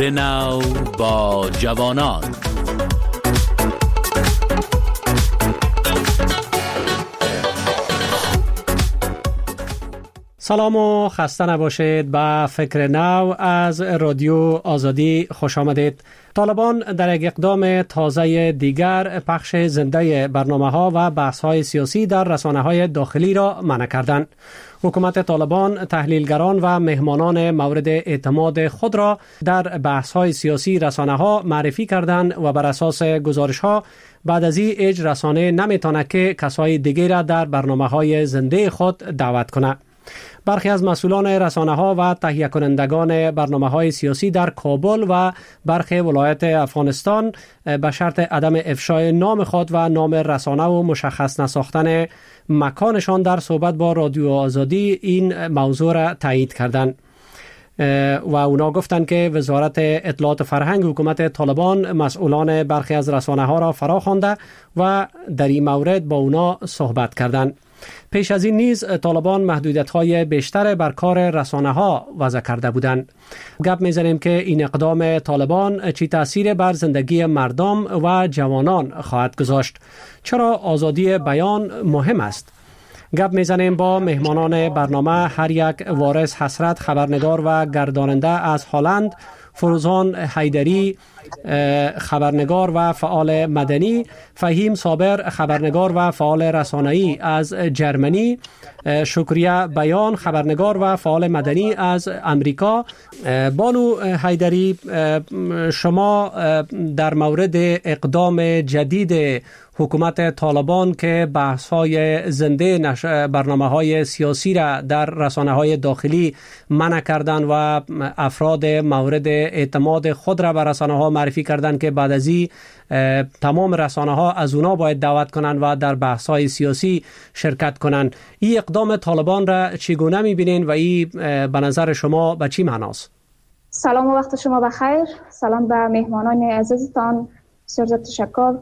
فکر نو با جوانان. سلام و خسته نباشید. به فکر نو از رادیو آزادی خوش آمدید. طالبان در یک اقدام تازه دیگر پخش زنده برنامه‌ها و بحث‌های سیاسی در رسانه‌های داخلی را منع کردند. حکومت طالبان تحلیلگران و مهمانان مورد اعتماد خود را در بحث‌های سیاسی رسانه‌ها معرفی کردند و بر اساس گزارش‌ها بعد از این هیچ رسانه نمی‌تواند که کسای دیگر را در برنامه‌های زنده خود دعوت کند. برخی از مسئولان رسانه‌ها و تهیه کنندگان برنامه‌های سیاسی در کابل و برخی ولایت افغانستان به شرط عدم افشای نام خود و نام رسانه و مشخص نساختن مکانشان در صحبت با رادیو آزادی این موضوع را تایید کردند. و اونا گفتند که وزارت اطلاعات و فرهنگ حکومت طالبان مسئولان برخی از رسانه‌ها را فرا خوانده و در این مورد با اونا صحبت کردند. پیش از این نیز طالبان محدودیت‌های بیشتر بر کار رسانه‌ها وضع کرده بودند. گپ می‌زنیم که این اقدام طالبان چی تأثیر بر زندگی مردم و جوانان خواهد گذاشت. چرا آزادی بیان مهم است؟ گپ می‌زنیم با مهمانان برنامه، هر یک وارث حسرت، خبرنگار و گرداننده از هلند، فروزان حیدری خبرنگار و فعال مدنی، فهیم صابر خبرنگار و فعال رسانه‌ای از جرمنی، شکریه بیان خبرنگار و فعال مدنی از امریکا. بانو حیدری، شما در مورد اقدام جدید حکومت طالبان که بحث‌های زنده برنامه‌های سیاسی را در رسانه‌های داخلی منع کردن و افراد مورد اعتماد خود را به رسانه‌ها معرفی کردن که بعد از این تمام رسانه‌ها از اونا باید دعوت کنن و در بحث‌های سیاسی شرکت کنن، این اقدام طالبان را چگونه می‌بینین و این به نظر شما به چی معناست؟ سلام و وقت شما بخیر. سلام به مهمانان عزیزتان. بسیار تشکر.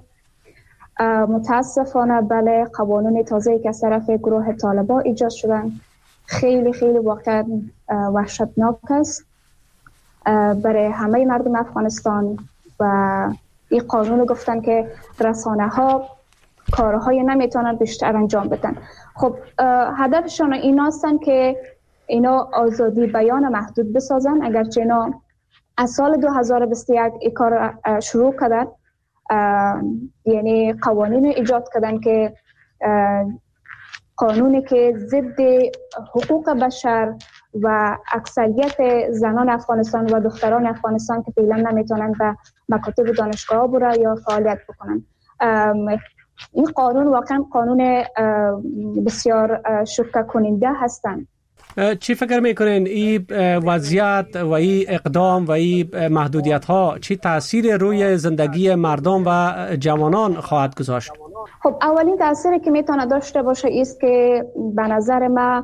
متاسفانه بله، قوانین تازه‌ای که از طرف گروه طالبان ایجاد شدن خیلی واقعا وحشتناک است برای همه مردم افغانستان و این قانون گفتن که رسانه‌ها کارهای نمیتونن بیشتر انجام بدن. خب هدفشون این هستن که اینا آزادی بیان محدود بسازن، اگرچه اینا از سال 2021 این کار شروع کردن، یعنی قوانین ایجاد کردن که قانونی که ضد حقوق بشر و اکثریت زنان افغانستان و دختران افغانستان که فعلا نمیتونن به مکاتب دانشگاه برن یا فعالیت بکنن. این قانون واقعا قانون بسیار شوکه کننده هستند. چی فکر میکنین این وضعیت و این اقدام و این محدودیت ها چی تأثیر روی زندگی مردم و جوانان خواهد گذاشت؟ خب اولین تأثیری که میتونه داشته باشه است که به نظر ما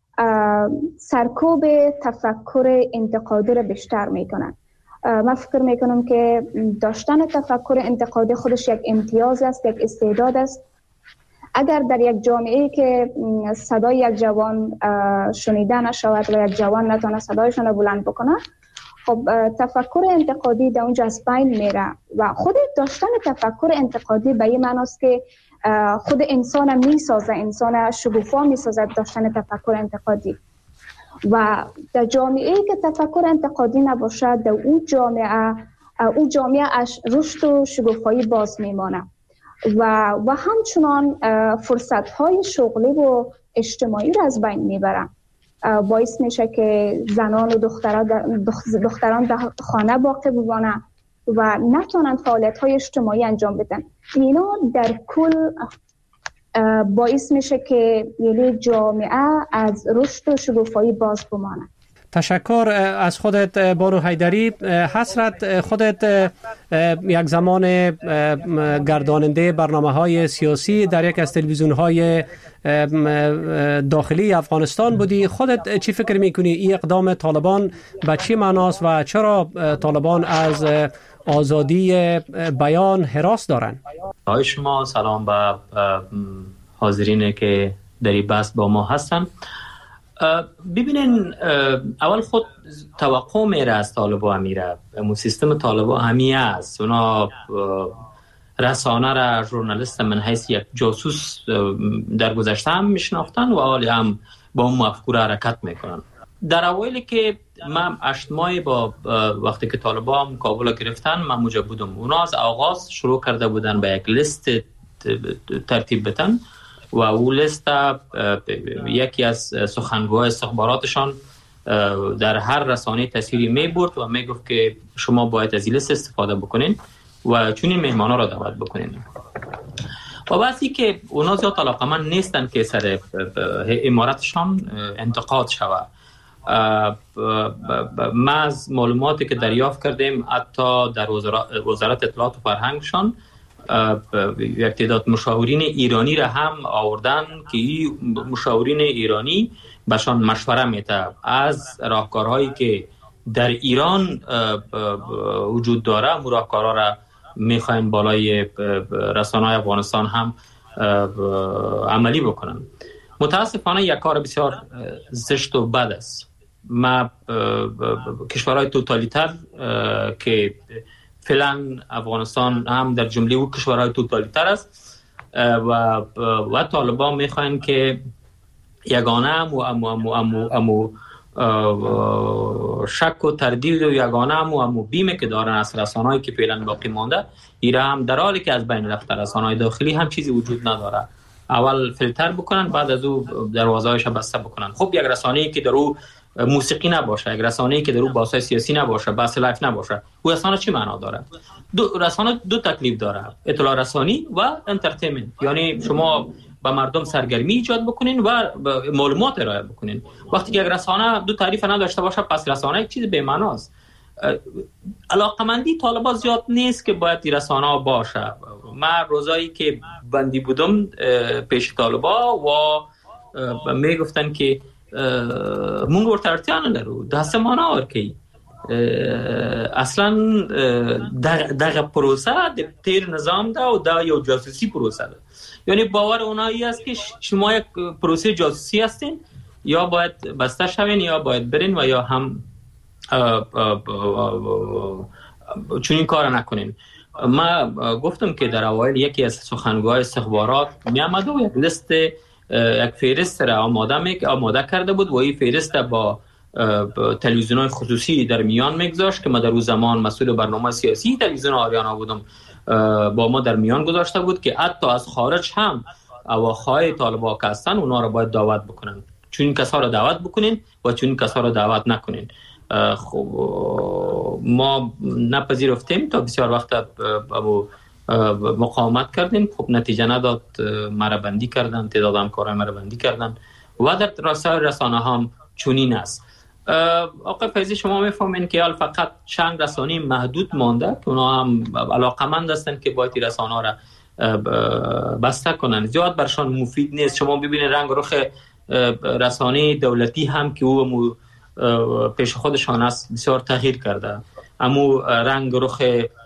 سرکوب تفکر انتقادی را بیشتر میکنن. من فکر میکنم که داشتن تفکر انتقادی خودش یک امتیاز است، یک استعداد است. اگر در یک جامعه‌ای که صدای یک جوان شنیده نشود و یک جوان نتونه صدایشون رو بلند بکنه، خب تفکر انتقادی در اونجا از بین میره و خود داشتن تفکر انتقادی به این معناست که خود انسان میسازه، انسان شگوفا میسازه داشتن تفکر انتقادی. و در جامعه‌ای که تفکر انتقادی نباشد، در اون جامعه رشد و شگوفایی باز میمانه و همچنان فرصت‌های شغلی و اجتماعی را از بین میبرن. باعث میشه که زنان و دختران در خانه باقی بمانند و نتونن فعالیت‌های اجتماعی انجام بدن. اینا در کل باعث میشه که یعنی جامعه از رشد و شگوفایی باز بمانه. تشکر از خودت بانو حیدری. حسرت، خودت یک زمان گرداننده برنامه‌های سیاسی در یک از تلویزیون‌های داخلی افغانستان بودی. خودت چی فکر می‌کنی این اقدام طالبان به چی معناست و چرا طالبان از آزادی بیان هراس دارن؟ آقای شما سلام به حاضرین که در این بحث با ما هستن. ببینین اول خود توقع میره از طالبا میره، امو سیستم طالبا همی است. اونا رسانه را ژورنالیست من حیث یک جاسوس در گذشته هم میشناختن و حالی هم با اون مفکوره حرکت میکنن. در اوایلی که من 8 ماه با وقتی که طالبا هم کابل گرفتن من موجب بودم، اونا از آغاز شروع کرده بودن به یک لیست ترتیب بدن و اون لیست یکی از سخنگوهای استخباراتشان در هر رسانه تصویری می برد و می گفت که شما باید از این لیست استفاده بکنین و چون این مهمانا را دعوت بکنین. و بعضی که اونا زیاد علاقمند نیستن که سر امارتشان انتقاد شود. ما از معلوماتی که دریافت کردیم حتی در وزارت اطلاعات و فرهنگشان یک تعداد مشاورین ایرانی را هم آوردن که این مشاورین ایرانی بهشان مشوره میده از راهکارهایی که در ایران وجود داره، اون راهکارها را میخواین بالای رسانه‌های افغانستان هم عملی بکنن. متاسفانه یک کار بسیار زشت و بد است. ما کشورهای توتالیتر که فعلا افغانستان هم در جمله او کشورهای توتالیتر است و طالبان میخواین که یگانه امو شک و تردید و یگانه امو بیمه که دارن از رسانه‌ای که فعلا باقی مانده ایران هم در حالی که از بین رفته رسانه‌های داخلی هم چیزی وجود نداره، اول فیلتر بکنن بعد از او دروازه‌هایش بسته بکنن. خب یک رسانه‌ای که در او موسیقی نباشه، یک رسانه‌ای که در او بحث‌های سیاسی نباشه، بحث لایف نباشه، او رسانه چی معنا داره؟ رسانه دو تکلیف داره، اطلاع رسانی و انترتینمنت. یعنی شما با مردم سرگرمی ایجاد بکنین و معلومات ارائه بکنین. وقتی که یک رسانه دو تعریف نداشته باشه پس رسانه یک چیز بی معناست. علاقمندی طالبان زیاد نیست که باید این رسانه باشه. من روزایی که بندی بودم پیش طالبان و میگفتن که مونږ ورته اړتیا نه لرو، داسې معنا ورکوي. اصلا دغه پروسه د تیر نظام ده او دا یو جاسوسی پروسه ده. یعنی باور اونایی است که شما یک پروسه جاسوسی هستین، یا باید بسته شوین یا باید برین و یا هم چون این کار نکنین. ما گفتم که در اوایل یکی از سخنگوهای استخبارات می آمد و یک لیست یک فهرست را آماده کرده بود و این فهرست با تلویزیون‌های خصوصی در میان میگذاشت که ما در اون زمان مسئول برنامه سیاسی تلویزیون آریانا بودم، با ما در میان گذاشته بود که حتی از خارج هم اواخای طالبان که هستن اونا را باید دعوت بکنن، چون این کسا را دعوت بکنین و چون این کسا را دعوت نکنین. خب ما نپذیرفتیم تا بسیار وقت مقاومت کردیم. خب نتیجه نداد، مرا بندی کردن، تعداد همکارای مرا بندی کردن و در رسانه هم چنین است. آقای فیضی شما میفهمین که حال فقط چند رسانه محدود مانده که اونا هم علاقمند هستن که باید رسانه را بسته کنن، زیاد برشان مفید نیست. شما ببینید رنگ رخ رسانه دولتی هم که او پیش خودشان است بسیار تغییر کرده. امو رنگ رخ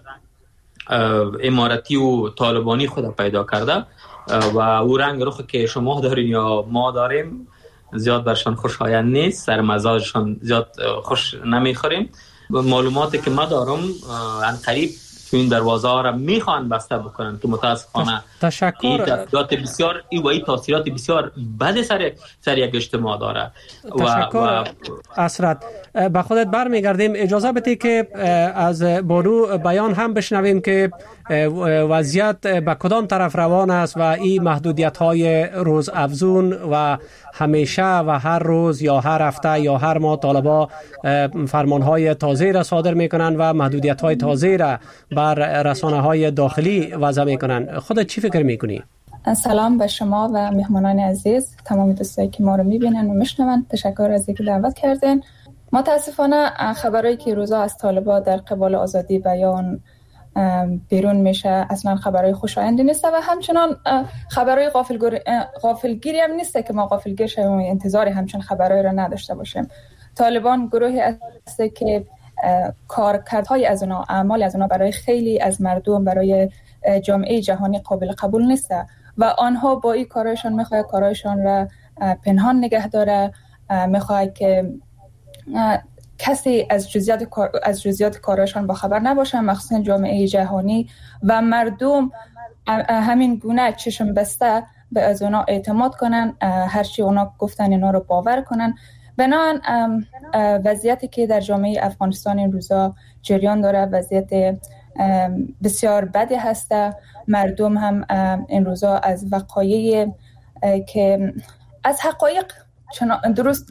امارتی و طالبانی خود پیدا کرده و او رنگ رخ که شما دارین یا ما داریم زیاد برشان خوشایند نیست، سر مزاجشان زیاد خوش نمیخوریم. معلوماتی که ما دارم ان قریب این دروازه ها را میخوان بسته بکنن که متاسفانه این تاثیرات بسیار این تاثیرات بسیار بد سر یک اجتماع داره. تشکر اسرت. به خودت برمیگردیم. اجازه بده که از بانو بیان هم بشنویم که وضعیت به کدام طرف روان است و این محدودیت های روز افزون و همیشه و هر روز یا هر هفته یا هر ماه طالبان فرمان های تازه را صادر میکنن و محدودیت های تازه را بر رسانه های داخلی وضع میکنن. خودت چی فکر میکنی؟ سلام به شما و مهمانان عزیز، تمام دوستایی که ما رو میبینن و میشنون. تشکر از اینکه دعوت کردین. متاسفانه خبرایی که روزا از طالبان در قبال آزادی بیان بیرون میشه اصلا خبرای خوشایندی نیست و همچنان خبرای غافلگیری هم نیست که ما غافلگیر شویم و انتظار همچنان خبرای را نداشته باشیم. طالبان گروهی است که کارکردهای از اونا، اعمال از اونا برای خیلی از مردم، برای جامعه جهانی قابل قبول نیست و آنها با این کارایشان میخواد کارایشان را پنهان نگه داره میخواد که کسی از جزئیات کارشان با خبر نباشن، مخصوصا جامعه جهانی و مردم همین گونه چشم بسته به از اونا اعتماد کنن، هرچی اونا گفتن اینا رو باور کنن. بنابراین وضعیتی که در جامعه افغانستان این روزا جریان داره وضعیت بسیار بدی هسته. مردم هم این روزا از وقایع که از حقایق درست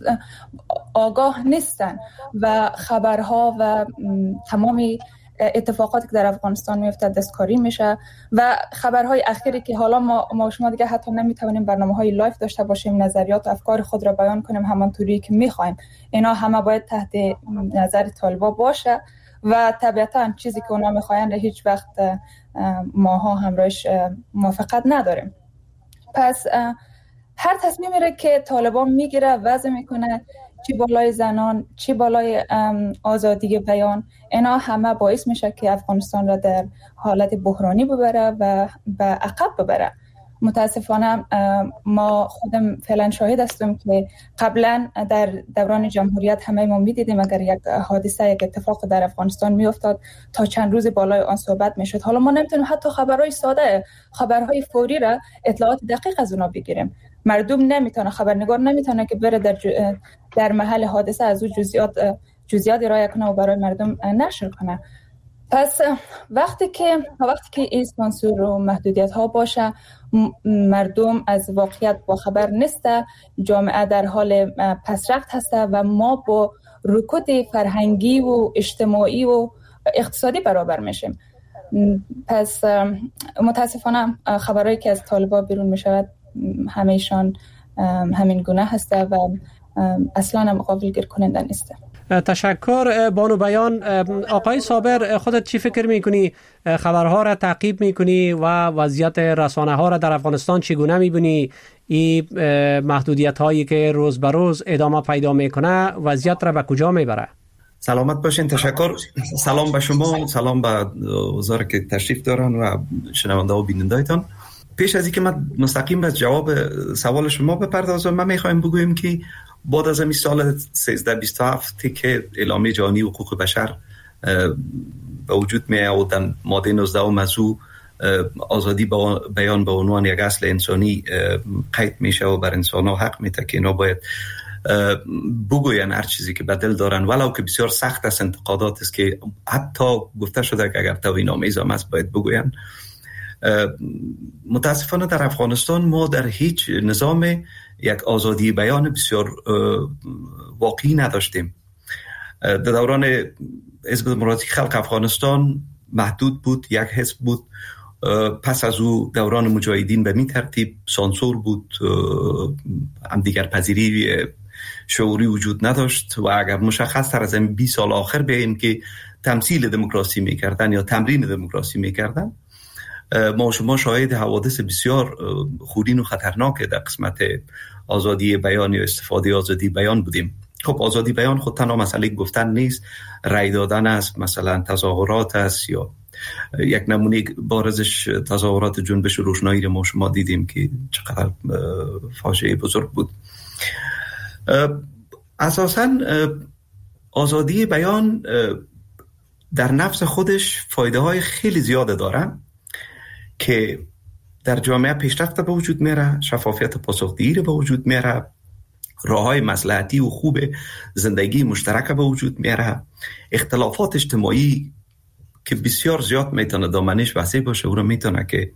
آگاه نیستن و خبرها و تمامی اتفاقاتی که در افغانستان میفته دستکاری میشه و خبرهای اخیری که حالا ما شما دیگه حتی نمیتونیم برنامه‌های لایف داشته باشیم، نظریات و افکار خود را بیان کنیم همانطوری که میخوایم. اینا همه باید تحت نظر طالبا باشه و طبیعتا چیزی که اونا میخواین را هیچ وقت ماها همراهش موافقت نداریم. پس هر تصمیمی را که طالبان میگیره وضع میکنه، چی بالای زنان چی بالای آزادی بیان، اینا همه باعث میشه که افغانستان را در حالت بحرانی ببره و به عقب ببره. متاسفانه ما خودم فعلا شاهد هستیم که قبلا در دوران جمهوریت همه ما میدیدیم اگر یک حادثه یک اتفاق در افغانستان میافتاد تا چند روز بالای آن صحبت میشد. حالا ما نمیتونیم حتی خبرهای ساده، خبرهای فوری را اطلاعات دقیق از اونا بگیریم. مردم نمیتونه، خبرنگار نمیتونه که بره در محل حادثه از اون جزئیات رعایت کنه و برای مردم نشر کنه. پس وقتی که این سانسور و محدودیت ها باشه، مردم از واقعیت با خبر نیسته، جامعه در حال پسرفت هسته و ما با رکود فرهنگی و اجتماعی و اقتصادی برابر میشیم. پس متاسفانه خبرهایی که از طالبا بیرون میشود همیشان همین گونه هسته و اصلا هم قابل گیر کننده نیسته. تشکر بانو بیان. آقای صابر، خودت چی فکر میکنی؟ خبرها را تعقیب میکنی و وضعیت رسانه ها را در افغانستان چگونه میبینی؟ این محدودیت هایی که روز به روز ادامه پیدا میکنه وضعیت را به کجا میبره؟ سلامت باشین. تشکر. سلام به شما، سلام به وزارت که تشریف دارن و شنونده و بیننده هایتان. پیش از اینکه من مستقیم به جواب سوال شما بپردازم، من میخوایم بگویم که بعد از این سال 1327 که اعلامیه جهانی حقوق بشر به وجود میاد و در ماده 19 موضوع آزادی بیان به عنوان یک اصل انسانی قید میشه و بر انسان ها حق میده که اینا باید بگوین هر چیزی که به دل دارن، ولو که بسیار سخت است. انتقادات است که حتی گفته شده که اگر توهین آمیز هم است باید بگوین. متاسفانه در افغانستان ما در هیچ نظام یک آزادی بیان بسیار واقعی نداشتیم. در دوران حزب دموکراتیک خلق افغانستان محدود بود، یک حزب بود. پس از او دوران مجاهدین به می ترتیب سانسور بود، هم دیگر پذیری شعوری وجود نداشت و اگر مشخص تر از این 20 سال آخر بیاییم که تمثیل دموکراسی میکردن یا تمرین دموکراسی میکردن، ما شما شاهد حوادث بسیار خونین و خطرناک در قسمت آزادی بیان یا استفاده آزادی بیان بودیم. خب آزادی بیان خود تنها مسئله گفتن نیست، رأی دادن است، مثلا تظاهرات است، یا یک نمونه بارزش تظاهرات جنبش روشنایی رو ما شما دیدیم که چقدر فاجعه بزرگ بود. اساساً آزادی بیان در نفس خودش فایده های خیلی زیاده داره که در جامعه پیشرفت به وجود میاره، شفافیت پاسخدهی به وجود میاره، راههای مصلحتی و خوب زندگی مشترک به وجود میاره، اختلافات اجتماعی که بسیار زیاد میتونه دامنش وسیع باشه او رو میتونه که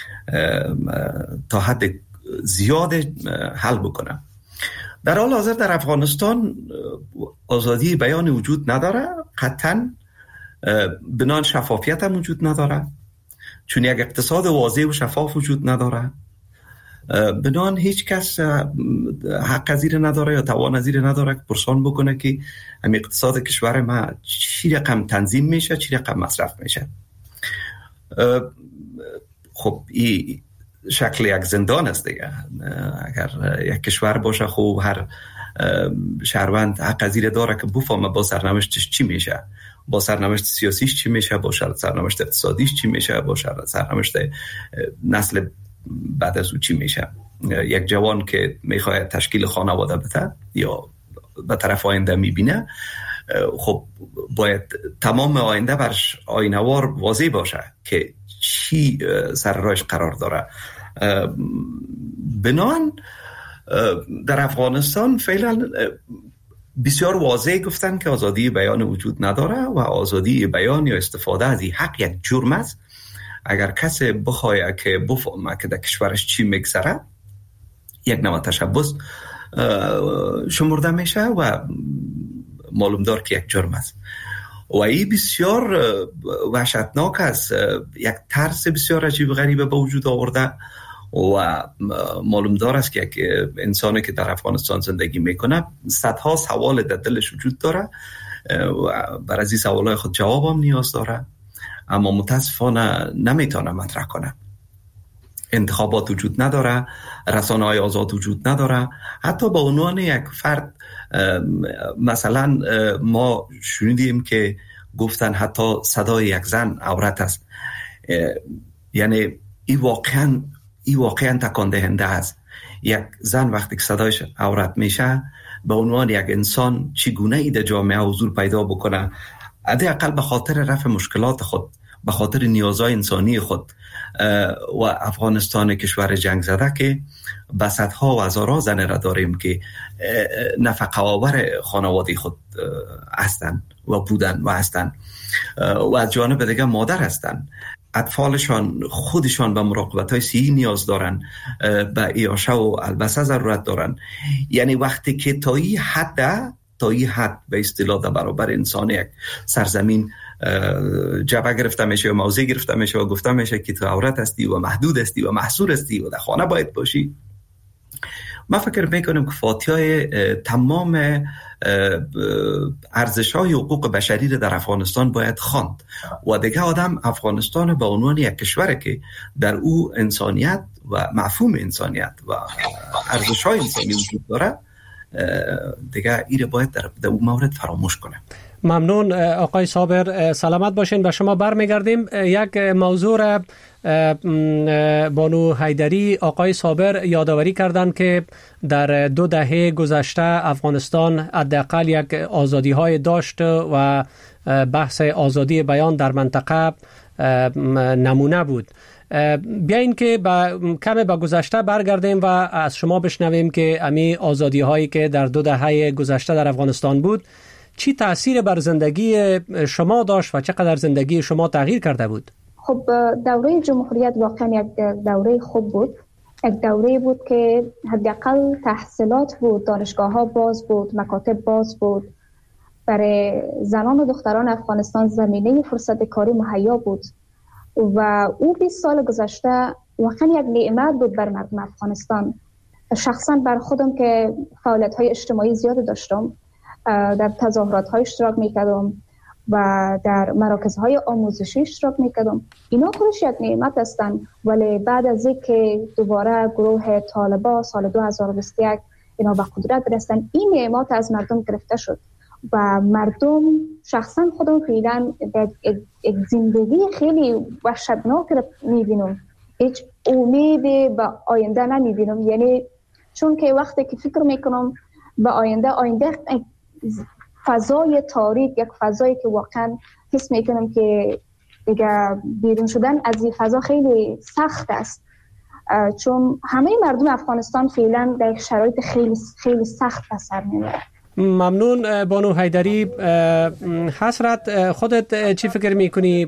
تا حد زیاد حل بکنه. در حال حاضر در افغانستان آزادی بیان وجود نداره، قطعاً بنان شفافیت هم وجود نداره، چون یک اقتصاد واضح و شفاف وجود نداره، بنان هیچ کس حق از این نداره یا توان از این نداره که پرسان بکنه که هم اقتصاد کشور ما چی رقم تنظیم میشه، چی رقم مصرف میشه. خب این شکل یک زندان است دیگه. اگر یک کشور باشه خب هر شهروند حق از این داره که بفهمه با سرنوشتش چی میشه، با سرنوشت سیاسیش چی میشه، با سرنوشت اقتصادیش چی میشه، با سرنوشت نسل بعد از او چی میشه. یک جوان که میخواد تشکیل خانواده بده یا به طرف آینده میبینه، خب باید تمام آینده برش آینوار واضح باشه که چی سر راهش قرار داره. بنان در افغانستان فعلا بسیار واضح گفتن که آزادی بیان وجود نداره و آزادی بیان یا استفاده از این حق یک جرم است. اگر کسی بخواه که بفهمه که در کشورش چی میگذره، یک نوع تشبس شمرده میشه و معلوم دار که یک جرم است و این بسیار وحشتناک است. یک ترس بسیار عجیب غریبه به وجود آورده و معلوم دار است که یک انسانی که در افغانستان زندگی میکنه صدها سوال در دلش وجود داره و برای این سوالای خود جواب هم نیاز داره، اما متاسفانه نمیتونه مطرح کنه. انتخابات وجود نداره، رسانه‌های آزاد وجود نداره. حتی به عنوان یک فرد، مثلا ما شنیدیم که گفتن حتی صدای یک زن عورت است. یعنی این واقعا تکان دهنده است. یک زن وقتی که صدایش عورت میشه، به عنوان یک انسان چگونه ای در جامعه حضور پیدا بکنه، حداقل به خاطر رفع مشکلات خود، به خاطر نیازهای انسانی خود. و افغانستان کشور جنگ زده که به صدها و هزارها زن را داریم که نفقه آور خانواده خود هستند و بودن و هستند و از جانب دیگه مادر هستند. اطفالشان خودشان به مراقبت‌های صحی نیاز دارن، به عیاشه و البسه ضرورت دارن. یعنی وقتی که تا این حد به اصطلاح در برابر انسان یک سرزمین جبهه گرفته میشه و موضع گرفته میشه و گفته میشه که تو عورت هستی و محدود هستی و محصور هستی و در خانه باید باشی، من فکر میکنم که فاتحه تمام ارزش‌های حقوق بشری را در افغانستان باید خواند و دیگه آدم افغانستان به عنوان یک کشوری که در او انسانیت و مفهوم انسانیت و ارزش‌های انسانی وجود داره، دیگه ایره باید در اون مورد فراموش کنه. ممنون آقای صابر، سلامت باشین. به شما برمیگردیم. یک موضوع را بانو حیدری آقای صابر یادآوری کردند که در 2 دهه گذشته افغانستان حداقل یک آزادی های داشت و بحث آزادی بیان در منطقه نمونه بود. بیاین که کمی به گذشته برگردیم و از شما بشنویم که امی آزادی هایی که در 2 دهه گذشته در افغانستان بود چی تأثیر بر زندگی شما داشت و چقدر زندگی شما تغییر کرده بود؟ خب دوره جمهوریت واقعا یک دوره خوب بود. یک دوره بود که حداقل تحصیلات بود، دانشگاه ها باز بود، مکاتب باز بود. برای زنان و دختران افغانستان زمینه فرصت کاری مهیا بود و او 20 سال گذشته واقعا یک نعمت بود بر مردم افغانستان. شخصا بر خودم که فعالیت های اجتماعی زیاد داشتم، در تظاهرات های اشتراک میکردم و در مراکز های آموزشی اشتراک میکردم. اینا خودش یک نعمت هستند، ولی بعد از اینکه دوباره گروه طالبان سال 2021 اینا به قدرت رسیدن، این نعمت از مردم گرفته شد و مردم، شخصا خودم فعلا یک زندگی خیلی وحشتناک رو میبینم. هیچ امیدی به آینده نمیبینم. یعنی چون که وقتی که فکر میکنم به آینده فضای تاریک، یک فضایی که واقعا حس میکنم که دیگه بیرون شدن از این فضا خیلی سخت است، چون همه مردم افغانستان فعلا در شرایط خیلی خیلی سخت به سر میبرند. ممنون بانو حیدری. حسرت، خودت چی فکر میکنی؟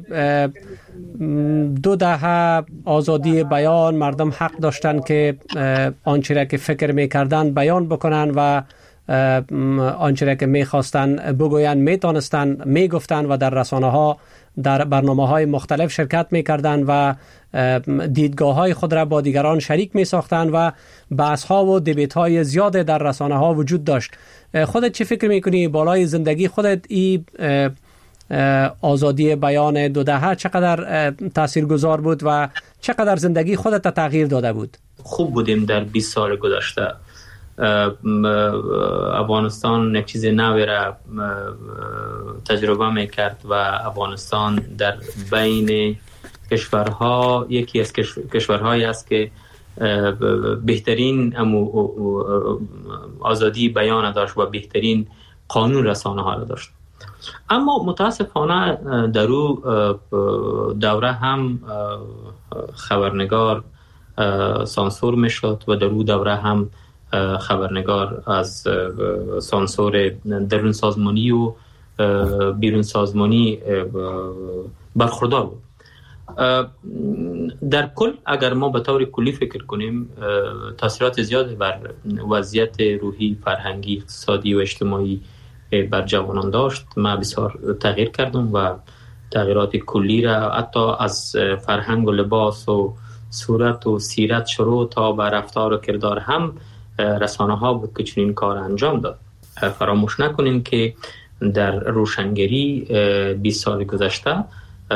2 دهه آزادی بیان، مردم حق داشتن که آنچه را که فکر میکردن بیان بکنن و آنچه را که میخواستن بگوین میتونستن میگفتن و در رسانه ها، در برنامه های مختلف شرکت میکردن و دیدگاه های خود را با دیگران شریک میساختن و بحث ها و دیبیت های زیاد در رسانه ها وجود داشت. خودت چی فکر میکنی بالای زندگی خودت این آزادی بیان 2 دهه چقدر تاثیرگذار بود و چقدر زندگی خودت تغییر داده بود؟ خوب بودیم در 20 سال گذشته. افغانستان یک چیز نوی را تجربه میکرد و افغانستان در بین کشورها یکی از کشورهایی است که بهترین آزادی بیان داشت و بهترین قانون رسانه ها را داشت. اما متاسفانه در او دوره هم خبرنگار سانسور می شد و در او دوره هم خبرنگار از سانسور درون سازمانی و بیرون سازمانی برخوردار بود. در کل اگر ما به طور کلی فکر کنیم تاثیرات زیاد بر وضعیت روحی، فرهنگی، اقتصادی و اجتماعی بر جوانان داشت. من بسیار تغییر کردم و تغییرات کلی را حتی از فرهنگ و لباس و صورت و سیرت شروع تا به رفتار و کردار هم رسانه ها بود که چنین کار انجام داد. فراموش نکنیم که در روشنگری 20 سال گذشته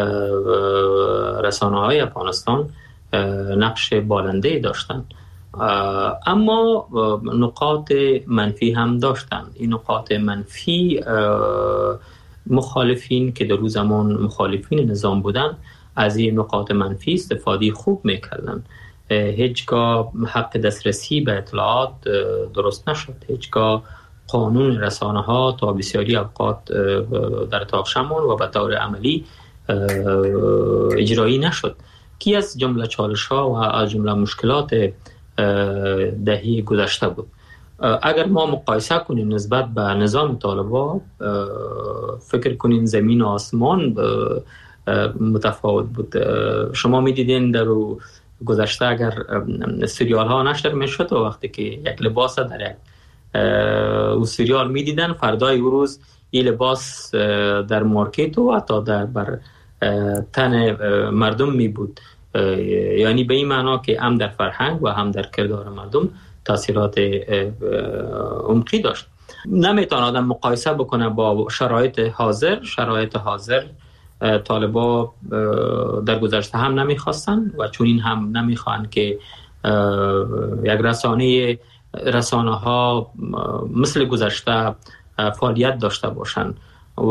رسانه های افغانستان نقش بالنده داشتند، اما نقاط منفی هم داشتند. این نقاط منفی مخالفین که در روز زمان مخالفین نظام بودند از این نقاط منفی استفاده خوب میکردن. هیچگاه حق دسترسی به اطلاعات درست نشد، هیچگاه قانون رسانه ها تا بسیاری اوقات در اتاق ماند و به طور عملی اجرایی نشد، کی از جمله چالش ها و از جمله مشکلات دهه گذشته بود. اگر ما مقایسه کنیم نسبت به نظام طالبان، فکر کنین زمین و آسمان متفاوت بود. شما میدیدین در گذشته اگر سریال ها نشر میشد و وقتی که یک لباس در یک او سریال میدیدن، فردای او روز این لباس در مارکت و حتی در بر تن مردم می بود. یعنی به این معنا که هم در فرهنگ و هم در کردار مردم تاثیرات عمقی داشت. نمیتونه آدم مقایسه بکنه با شرایط حاضر. طالبا در گذشته هم نمیخواستن و چون این هم نمیخوان که یک رسانه ها مثل گذشته فعالیت داشته باشن و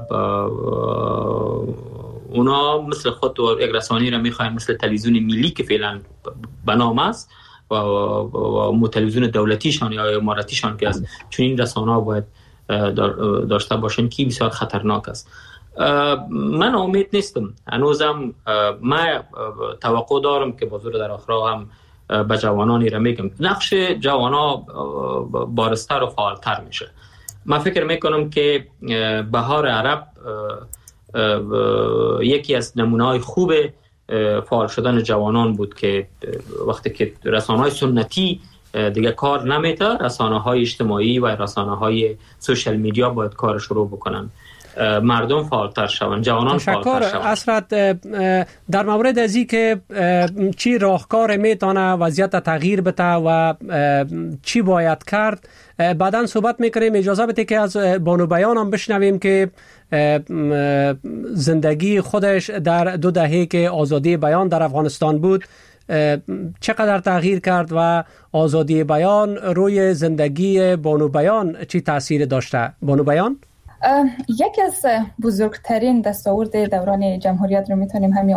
اونا مثل خود یک رسانه را میخواین مثل تلویزیون ملی که فعلا به نام است و تلویزیون دولتیشان یا اماراتیشان که از چون این رسانه ها باید داشته باشن که بسیار خطرناک است. من امید نیستم، هنوزم من توقع دارم که با زور در آخر هم به جوانانی را میگم نقش جوانا بارستر و فعالتر میشه. من فکر میکنم که بهار عرب یکی از نمونه‌های خوب فعال شدن جوانان بود که وقتی که رسانه‌های سنتی دیگه کار نمیده، رسانه‌های اجتماعی و رسانه‌های سوشال میدیا باید کار شروع بکنن، مردم فعالتر شون، جوانان فعالتر شون. اسرت در مورد از این که چی راهکار میتونه وضعیت تغییر بده و چی باید کرد بعداً صحبت میکنیم. اجازه بده که از بانو بیان هم بشنویم که زندگی خودش در 2 دهه که آزادی بیان در افغانستان بود چقدر تغییر کرد و آزادی بیان روی زندگی بانو بیان چی تأثیر داشته. بانو بیان یکی از بزرگترین دستاورد دوران جمهوریت رو میتونیم همین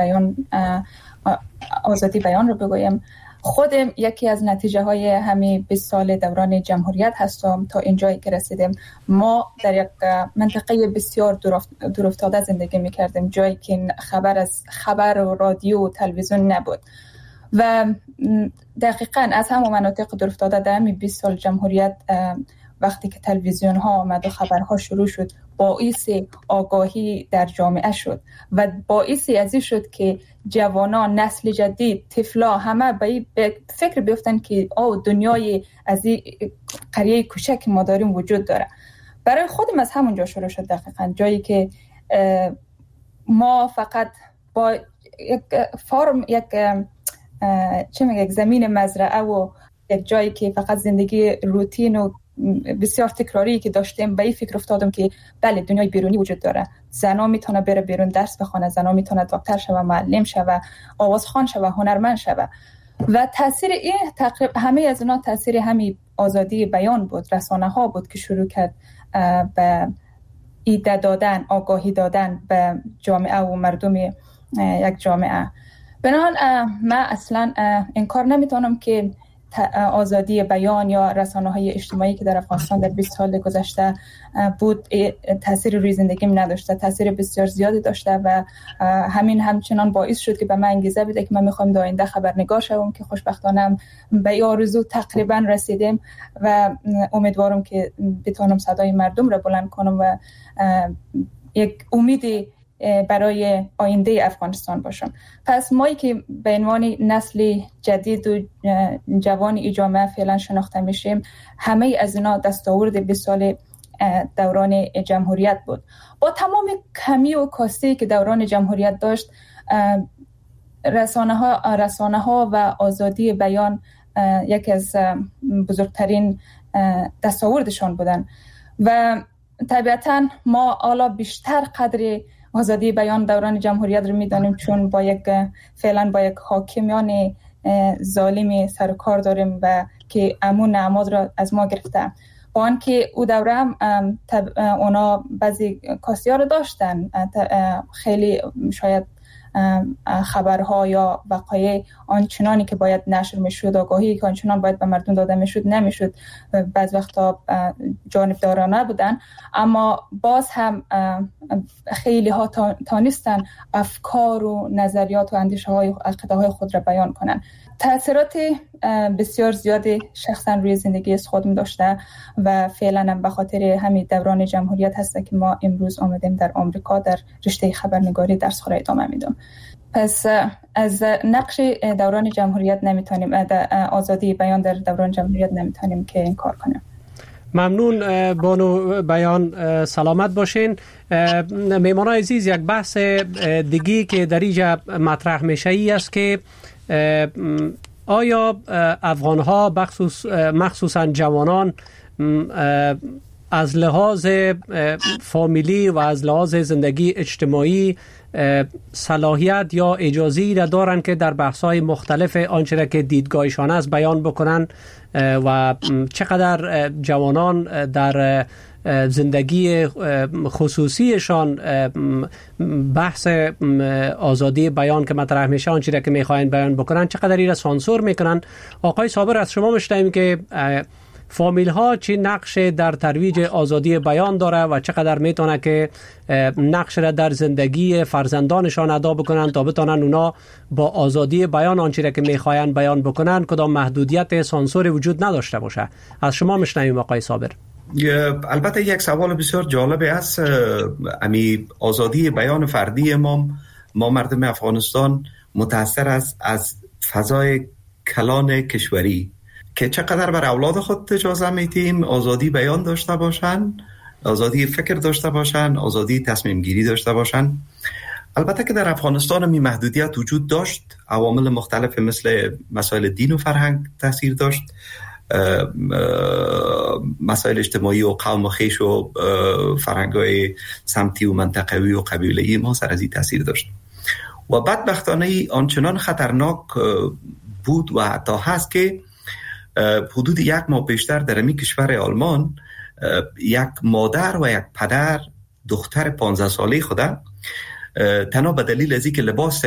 آزادی بیان رو بگویم. خودم یکی از نتیجه های همین 20 سال دوران جمهوریت هستم. تا اینجایی که رسیدیم ما در یک منطقه بسیار دورافتاده زندگی میکردیم، جایی که خبر و رادیو و تلویزیون نبود و دقیقاً از همون مناطق دورافتاده در همین 20 سال جمهوریت وقتی که تلویزیون ها آمد و خبرها شروع شد باعث آگاهی در جامعه شد و باعث ازی شد که جوانان، نسل جدید، طفلا همه به فکر بیفتن که دنیای از این قریه کوچک ما داریم وجود داره. برای خودم از همونجا شروع شد دقیقاً، جایی که ما فقط با یک فرم یک زمین مزرعه و یک جایی که فقط زندگی روتین و بسیار تکراری که داشتیم به این فکر افتادم که بله دنیای بیرونی وجود داره، زنا میتونه بره بیرون درس بخونه، زنا میتونه دکتر شوه، معلم شوه، آوازخوان شوه، هنرمند شوه و تاثیر این تقریبا همه از اینا تاثیر همین آزادی بیان بود. رسانه ها بود که شروع کرد به ایده دادن، آگاهی دادن به جامعه و مردم یک جامعه بنابراین من اصلا انکار نمیتونم که آزادی بیان یا رسانه‌های اجتماعی که در افغانستان در 20 سال گذشته بود تاثیر روی زندگیم نداشته، تاثیر بسیار زیادی داشته و همین همچنان باعث شد که به من انگیزه بده که من میخوام در آینده خبرنگار شوم که خوشبختانه به این آرزو تقریبا رسیدم و امیدوارم که بتونم صدای مردم را بلند کنم و یک امیدی برای آینده افغانستان باشم. پس مایی که به عنوان نسل جدید و جوان ای جامعه فعلا شناخته میشیم، همه از اینا دستاورد 20 سال دوران جمهوریت بود. با تمام کمی و کاستی که دوران جمهوریت داشت، رسانه ها و آزادی بیان یکی از بزرگترین دستاوردشان بودن و طبیعتاً ما حالا بیشتر قدر آزادی بیان دوران جمهوریت رو میدانیم، چون فعلا با یک حاکمیان ظالمی سر کار داریم و که امون نعماد را از ما گرفته. با آنکه او دوره هم اونا بعضی کاستی ها رو داشتن، خیلی شاید خبرها یا وقایع آنچنانی که باید نشر میشد، آگاهی که آنچنان باید به مردم داده میشد نمیشد، بعض وقتا جانبدارانه بودن، اما باز هم خیلی ها تانستن افکار و نظریات و اندیشه های عقیده های خود را بیان کنن. تأثیرات بسیار زیادی شخصا روی زندگی از خودم داشته و فعلا هم به خاطر همین دوران جمهوریت هست که ما امروز آمدیم در آمریکا در رشته خبرنگاری درس خود ادامه میدم. پس از نقش دوران جمهوریت نمیتونیم، آزادی بیان در دوران جمهوریت نمیتونیم که انکار کنیم. ممنون بانو بیان، سلامت باشین. میهمانان عزیز، یک بحث دیگی که در اینجا مطرح میشه ای است که آیا افغان‌ها مخصوصاً جوانان از لحاظ فامیلی و از لحاظ زندگی اجتماعی صلاحیت یا اجازه‌ای را دارند که در بحث‌های مختلف آنچه که دیدگاهشان است بیان بکنند و چقدر جوانان در زندگی خصوصیشان بحث آزادی بیان که مطرح میشه آنچه که میخواین بیان بکنن چقدر این را سانسور میکنن. آقای صابر، از شما میشنویم که فامیل ها چی نقش در ترویج آزادی بیان داره و چقدر میتونه که نقش را در زندگی فرزندانشان ادا بکنن تا بتونن اونا با آزادی بیان آنچه که میخواین بیان بکنن کدام محدودیت سانسوری وجود نداشته باشه. از شما میشنویم آقای صابر. البته یک سوال بسیار جالب است. امی آزادی بیان فردی ما مردم افغانستان متاثر از فضای کلان کشوری که چقدر بر اولاد خود اجازه میتیم آزادی بیان داشته باشن، آزادی فکر داشته باشن، آزادی تصمیم گیری داشته باشن. البته که در افغانستان می محدودیت وجود داشت، عوامل مختلف مثل مسائل دین و فرهنگ تاثیر داشت، مسائل اجتماعی و قوم و خیش و فرهنگ‌های سمتی و منطقوی و قبیله‌ای ما سر از این تاثیر داشت و بدبختانه آنچنان خطرناک بود و حتی هست که حدود 1 ماه پیشتر در این کشور آلمان یک مادر و یک پدر دختر 15 ساله خودم تنها به دلیل از اینکه لباس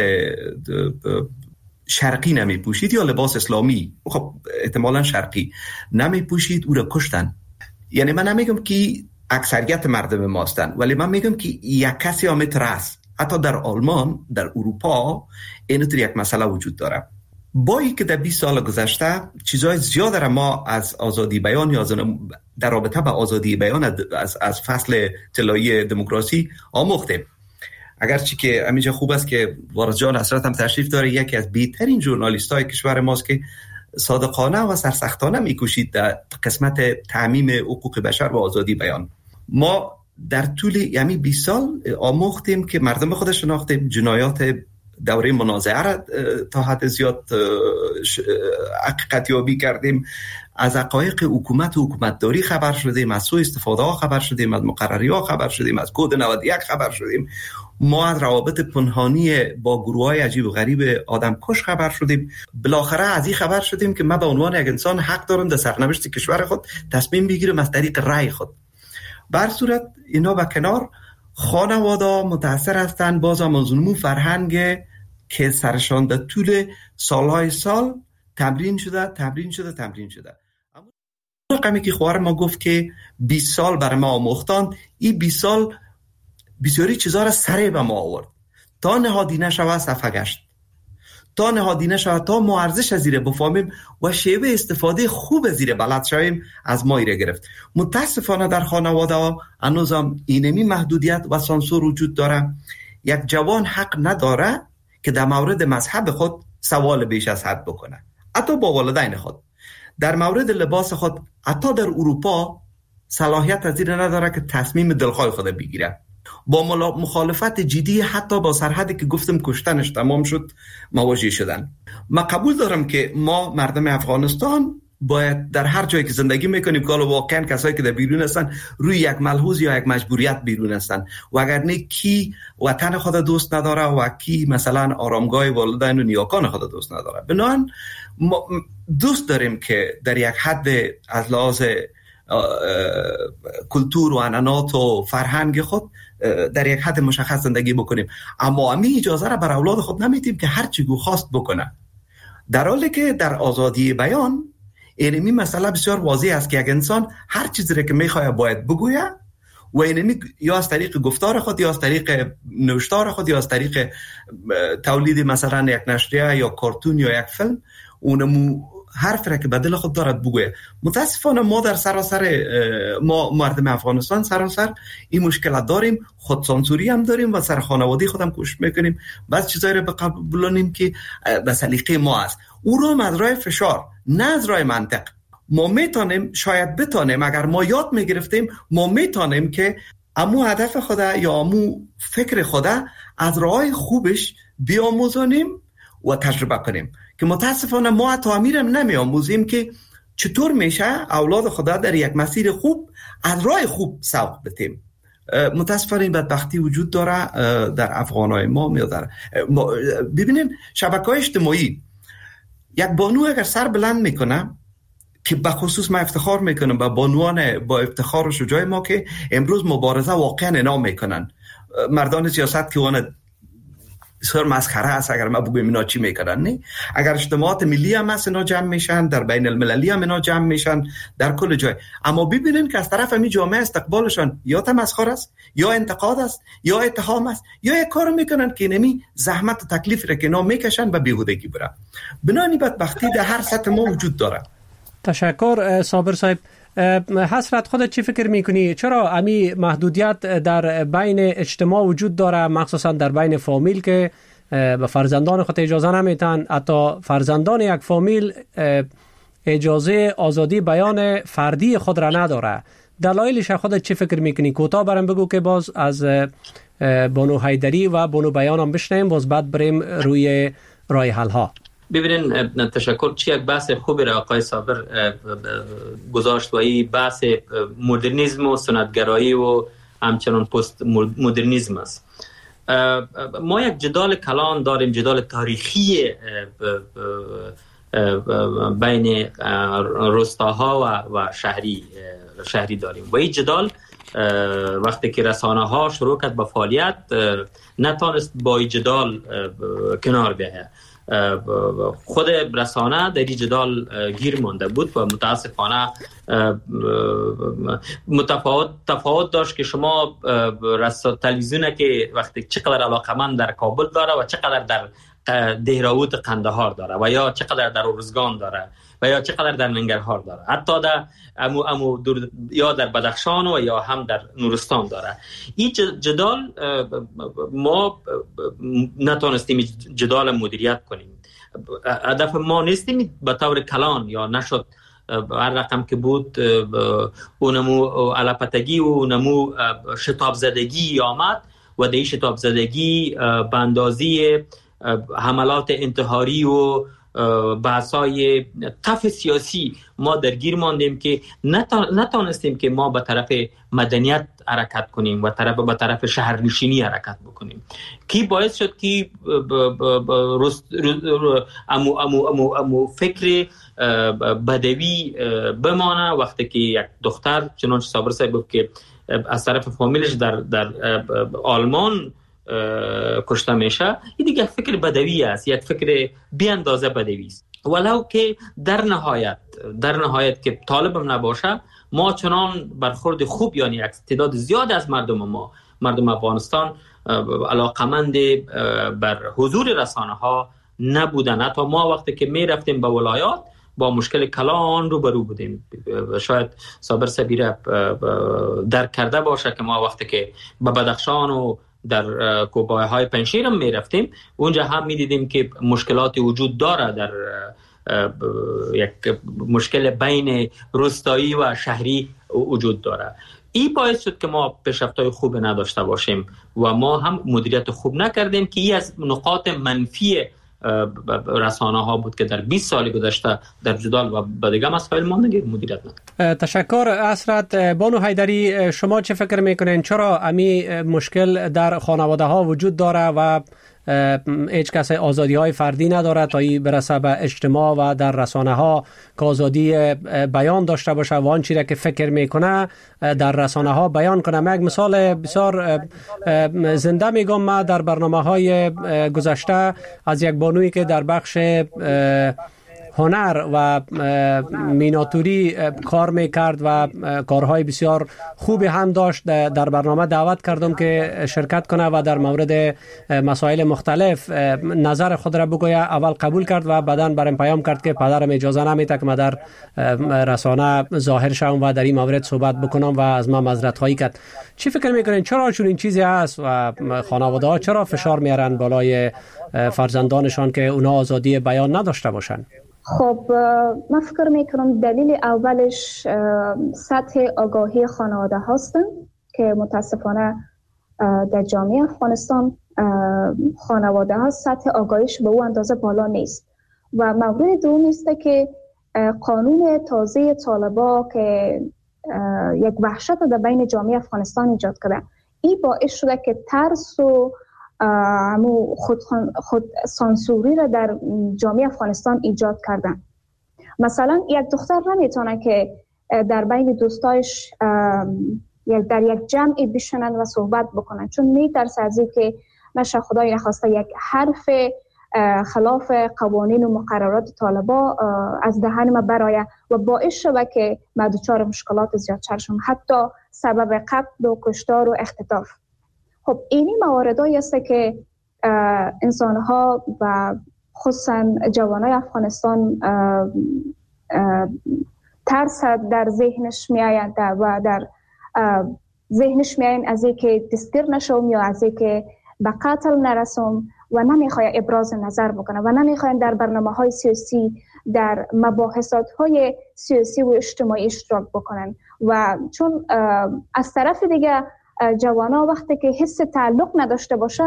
شرقی نمی پوشید یا لباس اسلامی، خب احتمالاً شرقی نمی پوشید، او را کشتن. یعنی من نمیگم که اکثریت مردم ما هستن، ولی من میگم که یک کسی هم میترس. حتی در آلمان، در اروپا اینطور یک مسئله وجود داره. با اینکه در 20 سال گذشته چیزای زیاد را ما از آزادی بیان یا در رابطه با آزادی بیان از فصل طلایی دموکراسی آموختیم. اگرچه که همینجا خوب است که وارث جان حضرت هم تشریف داره، یکی از بهترین ژورنالیست‌های کشور ماست که صادقانه و سرسختانه می‌کوشید در قسمت تعمیم حقوق بشر و آزادی بیان. ما در طول 20 سال آموختیم که مردم خود شناختیم، جنایات دوره منازعه را تا حد زیاد حقیقت یابی کردیم، از حقایق حکومت و حکومتداری خبر شدیم، از سوء استفاده ها خبر شدیم، از مقرری ها خبر شدیم، از کد 91 خبر شدیم، ما از روابط پنهانی با گروه های عجیب و غریب آدم کش خبر شدیم. بالاخره از این خبر شدیم که من به عنوان یک انسان حق دارم در سرنوشت کشور خود تصمیم بگیرم از طریق رأی خود. بر صورت اینا به کنار، خانواده متاثر هستند باز هم از اون فرهنگ که سرشان در طول سالهای سال تمرین شده. اما رقمی که خواهر ما گفت که 20 سال برای ما آموختند، این 20 سال بسیاری چیزها را سریع به ما آورد تا نهادینه شود صفحه گشت، تا نهادینه شود، تا ما ارزش از زیره بفهمیم و شیوه استفاده خوب از زیره بلد شویم، از ما ایره گرفت. متاسفانه در خانواده ها هنوزم اینمی محدودیت و سانسور وجود داره. یک جوان حق نداره که در مورد مذهب خود سوال بیش از حد بکنه، حتی با والدین خود. در مورد لباس خود حتی در اروپا صلاحیت از این نداره که تصمیم دلخواه خود بگیره. با مخالفت جدی حتی با سرحدی که گفتم کشتنش تمام شد مواجه شدن. من قبول دارم که ما مردم افغانستان باید در هر جایی که زندگی میکنیم، که واقعا کسایی که در بیرون هستن روی یک ملحوظ یا یک مجبوریت بیرون هستن، و اگر نه کی وطن خود دوست نداره و کی مثلا آرامگاه والدین و نیاکان خود دوست نداره. بنابراین ما دوست داریم که در یک حد از لحاظ کلتور و عنعنات و فرهنگ خود در یک حد مشخص زندگی بکنیم، اما امی اجازه را بر اولاد خود نمیدیم که هر چی خواست بکنه، در حالی که در آزادی بیان اینمی مسئله بسیار واضح است که یک انسان هر چیزی را که میخواد باید بگویه، و اینمی یا از طریق گفتار خود یا از طریق نوشتار خود یا از طریق تولید مثلا یک نشریه یا کارتون یا یک فیلم اونمو حرف را که به دل خود دارد بگویه. متاسفانه ما در سراسر ما مردم افغانستان سراسر این مشکلات داریم، خودسانسوری هم داریم و سر خانوادگی خودم کوشش میکنیم بعض چیزایی را بقبولانیم که به سلیقه ما است، او رو از راه فشار نه از راه منطق. ما میتونیم، شاید بتونیم، اگر ما یاد میگرفتیم ما میتونیم که امو هدف خوده یا امو فکر خوده از راه خوبش بیاموزانیم و تجربه کنیم، که متاسفانه ما تعمیرم نمیاموزیم که چطور میشه اولاد خدا در یک مسیر خوب از راه خوب سوق بدیم. متاسفانه این بدبختی وجود داره در افغانای ما میادره. ببینیم شبکه‌های اجتماعی، یک بانو اگر سر بلند میکنه، که به خصوص ما افتخار میکنم به بانوان با افتخار و شجاع ما که امروز مبارزه واقعا اینا میکنن، مردان سیاست که اون بسیار مسخره است اگر ما بگویم اینا چی میکنن. نه، اگر اجتماعات ملی هم هست اینا جمع میشن، در بین المللی هم اینا جمع میشن، در کل جای. اما ببینین که از طرف می جامعه استقبالشان یا تمسخر است یا انتقاد است یا اتهام است یا یک کار میکنن که نمی زحمت و تکلیف را که اینا میکشن و بیهودگی بره. بنانی بدبختی در هر سطح ما وجود داره. تشکر صابر صاحب. حسرت، خودت چی فکر میکنی؟ چرا امی محدودیت در بین اجتماع وجود داره، مخصوصا در بین فامیل که به فرزندان خود اجازه نمیتن، حتی فرزندان یک فامیل اجازه آزادی بیان فردی خود را نداره؟ دلایلش خودت چی فکر میکنی؟ کوتاه برام بگو که باز از بانو حیدری و بانو بیان هم بشنیم، باز بعد بریم روی راه حل ها. ببینین، تشکر. چی یک بحث خوبی را آقای صابر گذاشت و این بحث مدرنیسم و سنتگرایی و همچنان پست مدرنیسم است. ما یک جدال کلان داریم، جدال تاریخی بین روستاها و شهری داریم و این جدال وقتی که رسانه ها شروع کرد به فعالیت نتانست با این جدال کنار بیاید. خود رسانه در این جدال گیر مانده بود و متاسفانه تفاوت داشت که شما تلویزیونه که وقتی چقدر علاقمند در کابل داره و چقدر در دهراوت قندهار داره و یا چقدر در ارزگان داره و یا چقدر در ننگرهار داره، حتی در یا در بدخشان و یا هم در نورستان داره. این جدال ما نتونستیم جدال مدیریت کنیم. هدف ما نیستیم به طور کلان یا نشد هر رقم که بود اونمو علپتگی و اونمو شتاب زدگی آمد و در این شتاب زدگی به اندازه حملات انتحاری و بحثای طف سیاسی ما درگیر ماندیم که نتونستیم که ما به طرف مدنیت حرکت کنیم و به طرف شهرنشینی حرکت بکنیم. کی باعث شد که امو فکر بدوی بمانه وقتی که یک دختر چنانچه صابر صاحب گفت که از طرف فامیلش در آلمان کشته میشه، این دیگه فکر بدوی است، یک فکر بی اندازه بدوی است. ولو که در نهایت که طالبم نباشه، ما چنان برخورد خوب، یعنی یک تعداد زیاد از مردم افغانستان علاقمند بر حضور رسانه ها نبودن. حتی ما وقتی که می رفتیم به ولایات با مشکل کلان روبرو بودیم. شاید صابر صبیر درک کرده باشه که ما وقتی که به بدخشان و در کوبای های پنشیر هم می رفتیم، اونجا هم می دیدیم که مشکلاتی وجود داره، در یک مشکل بین روستایی و شهری وجود داره. این باعث شد که ما پیشرفت‌های خوب نداشته باشیم و ما هم مدیریت خوب نکردیم، که این از نقاط منفی رسانه ها بود که در 20 سال گذشته در جدال و با دیگه مسائل ما مدیریت نکرد. تشکر اسرت. بانو حیدری، شما چه فکر میکنین چرا امی مشکل در خانواده ها وجود داره و هیچ کس آزادی های فردی نداره تا این برسه به اجتماع و در رسانه ها که آزادی بیان داشته باشه و آن چیزی که فکر میکنه در رسانه ها بیان کنه؟ یک مثال بسیار زنده میگم، ما در برنامه های گذشته از یک بانویی که در بخش هنر و میناتوری کار میکرد و کارهای بسیار خوبی هم داشت، در برنامه دعوت کردم که شرکت کنه و در مورد مسائل مختلف نظر خود را بگوید. اول قبول کرد و بعداً برام پیام کرد که پدرم اجازه نمیده که من در رسانه ظاهر شوم و در این مورد صحبت بکنم و از من معذرت خواهی کرد. چی فکر میکنین چرا چون این چیزی هست و خانواده ها چرا فشار میارن بالای فرزندانشان که اونا آزادی بیان نداشته باشن؟ خب من فکر میکنم دلیل اولش سطح آگاهی خانواده هستن که متاسفانه در جامعه افغانستان خانواده ها سطح آگاهیش به اون اندازه بالا نیست. و مورد دوم است که قانون تازه طالبا که یک وحشت در بین جامعه افغانستان ایجاد کرده، این باعث شده که ترس و خود سانسوری را در جامعه افغانستان ایجاد کردن. مثلا یک دختر نمیتونه که در بین دوستایش در یک جمعی بشنن و صحبت بکنن، چون میترسه از اینکه نشه خدای نخواسته یک حرف خلاف قوانین و مقررات طالبا از دهن ما برآید و باعث شود که ما دچار مشکلات زیادتر شوم، حتی سبب قتل و کشتار و اختطاف. خب اینی مواردایی است که انسان‌ها و خصوصا جوانای افغانستان ترس در ذهنش میآید و در ذهنش میآید از اینکه دستگیر نشوم یا از اینکه به قتل نرسم و نمیخواد ابراز نظر بکنه و نمیخواد در برنامه‌های سیاسی، در مباحثات‌های سیاسی و اجتماعی اشتراک بکنن. و چون از طرف دیگه جوانا وقتی که حس تعلق نداشته باشه،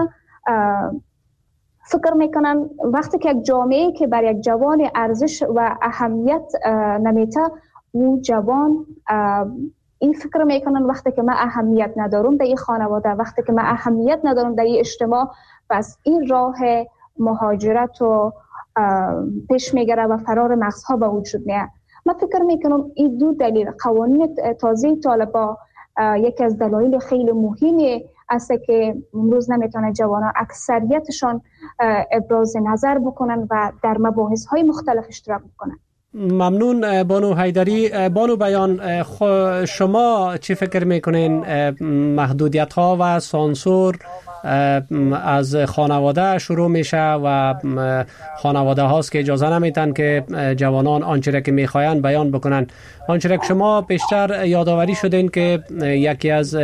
فکر میکنن وقتی که یک جامعه که بر یک جوان ارزش و اهمیت نمیته، اون جوان این فکر میکنن وقتی که من اهمیت ندارم در این خانواده، وقتی که من اهمیت ندارم در این اجتماع، پس این راه مهاجرت و پیش میگره و فرار مغزها به وجود میاد. من فکر میکنم این دو دلیل قوانین تازه طالبا یکی از دلایل خیلی مهمی است که امروز نمیتونه جوانا اکثریتشان ابراز نظر بکنن و در مباحث های مختلف اشتراک بکنن. ممنون بانو حیدری. بانو بیان، شما چی فکر میکنین محدودیت ها و سانسور از خانواده شروع میشه و خانواده هاست که اجازه نمیتن که جوانان آنچه که میخواین بیان بکنن؟ آنچه که شما بیشتر یادآوری شدین که یکی از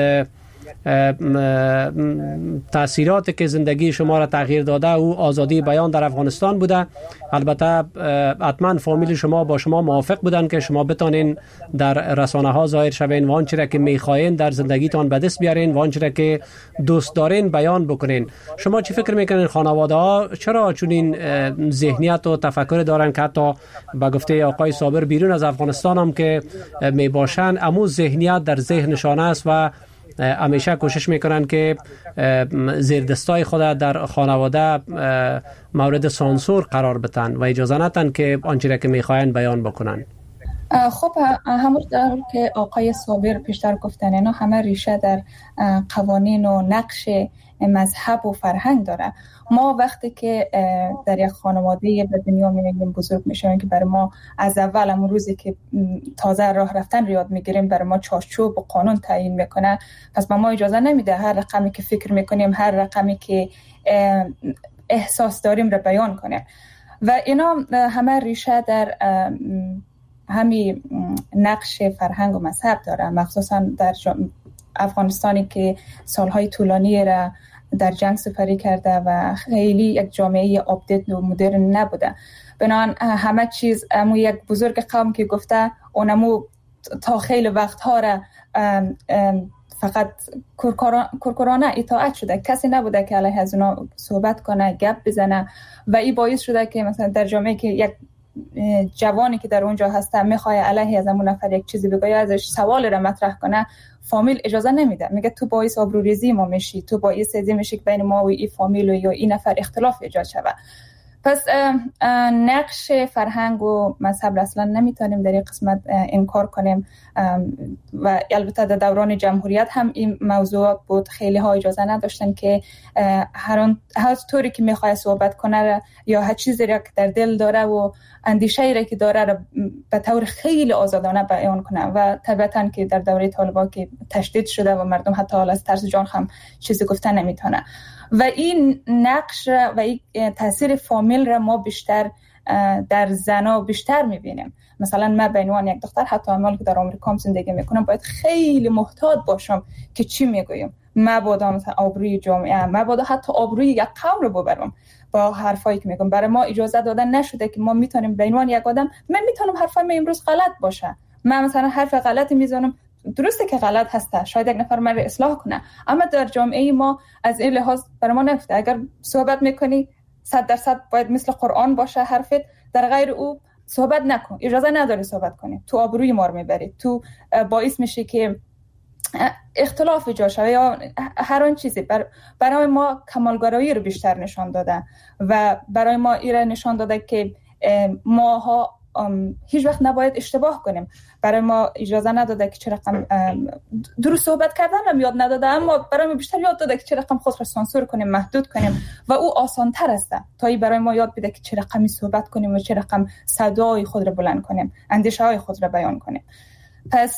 تأثیرات که زندگی شما را تغییر داده او آزادی بیان در افغانستان بوده. البته حتما فامیل شما با شما موافق بودن که شما بتانین در رسانه ها ظاهر شوین و آنچه که میخواین در زندگیتان به دست بیارین و آنچه که دوست دارین بیان بکنین. شما چی فکر میکنین خانواده ها چرا چنین ذهنیت و تفکر دارن که حتی به گفته آقای صابر بیرون از افغانستان هم که میباشن امو ذهنیت در ذهنشان است و همیشه کوشش میکنن که زیر دستای خود در خانواده مورد سانسور قرار بدن و اجازه ندن که آنچه که میخواین بیان بکنن؟ خب همونطور که آقای صابر پیشتر گفتن، اینا همه ریشه در قوانین و نقش مذهب و فرهنگ داره. ما وقتی که در یک خانواده به دنیا میاییم، بزرگ میشیم، که برای ما از اول همون روزی که تازه راه رفتن رو یاد میگیریم برای ما چارچوب و قانون تعیین میکنه، پس به ما اجازه نمیده هر رقمی که فکر میکنیم، هر رقمی که احساس داریم رو بیان کنیم. و اینا همه ریشه در همین نقش فرهنگ و مذهب داره، مخصوصا در افغانستانی که سالهای طولانی را در جنگ سپری کرده و خیلی یک جامعه آپدیت و مدرن نبوده. بنابراین همه چیز، امو یک بزرگ قوم که گفته اونمو تا خیلی وقتها را فقط کرکرانه اطاعت شده، کسی نبوده که علیه از اونا صحبت کنه، گپ بزنه. و این باعث شده که مثلا در جامعه که یک جوانی که در اونجا هسته میخواد علیه از همون نفر یک چیزی بگه، ازش سوال را مطرح کنه، فامیل اجازه نمیده، میگه تو باعث آبروریزی ما میشی، تو باعث ازی میشی که بین ما و این فامیل و یا این نفر اختلاف ایجاد شود. پس نقش فرهنگ و مذهب اصلا نمیتونیم در این قسمت انکار کنیم. و البته در دوران جمهوریت هم این موضوع بود، خیلی ها اجازه نداشتن که هر طوری که میخواد صحبت کنه یا هر چیزی را که در دل داره و اندیشه‌ای را که داره را به طور خیلی آزادانه بیان کنه. و طبعاً که در دوره طالبان که تشدید شده و مردم حتی از ترس جان هم چیزی گفتن نمیتونه. و این نقش و این تاثیر فامیل را ما بیشتر در زنا بیشتر میبینیم. مثلا من به عنوان یک دختر، حتی اول که در آمریکا زندگی میکنم، باید خیلی محتاط باشم که چی میگویم. مبادا مثلا آبروی جامعه، مبادا حتی آبروی یک قوم رو ببرم با حرفایی که میگم. برای ما اجازه دادن نشده که ما میتونیم به عنوان یک آدم، من میتونم حرفای من امروز غلط باشه، من مثلا حرف غلطی میزنم، درسته که غلط هسته، شاید یک نفر من رو اصلاح کنه، اما در جامعه ما از این لحاظ برای ما نفته. اگر صحبت میکنی 100% باید مثل قرآن باشه حرفت، در غیر او صحبت نکن، اجازه نداری صحبت کنی، تو آبروی ما رو میبری، تو باعث میشه که اختلاف ایجاد شه یا هر آن چیزی. برای ما کمالگرایی رو بیشتر نشان داده و برای ما ایره نشان داده که ماها هیچ وقت نباید اشتباه کنیم. برای ما اجازه نداده که چه رقم درست صحبت کردن هم یاد نداده، اما برای ما بیشتر یاد داده که چه رقم خود را سانسور کنیم، محدود کنیم و او آسان تر است تا این برای ما یاد بده که چه رقمی صحبت کنیم و چه رقم صدای خود را بلند کنیم، اندیشه های خود را بیان کنیم. پس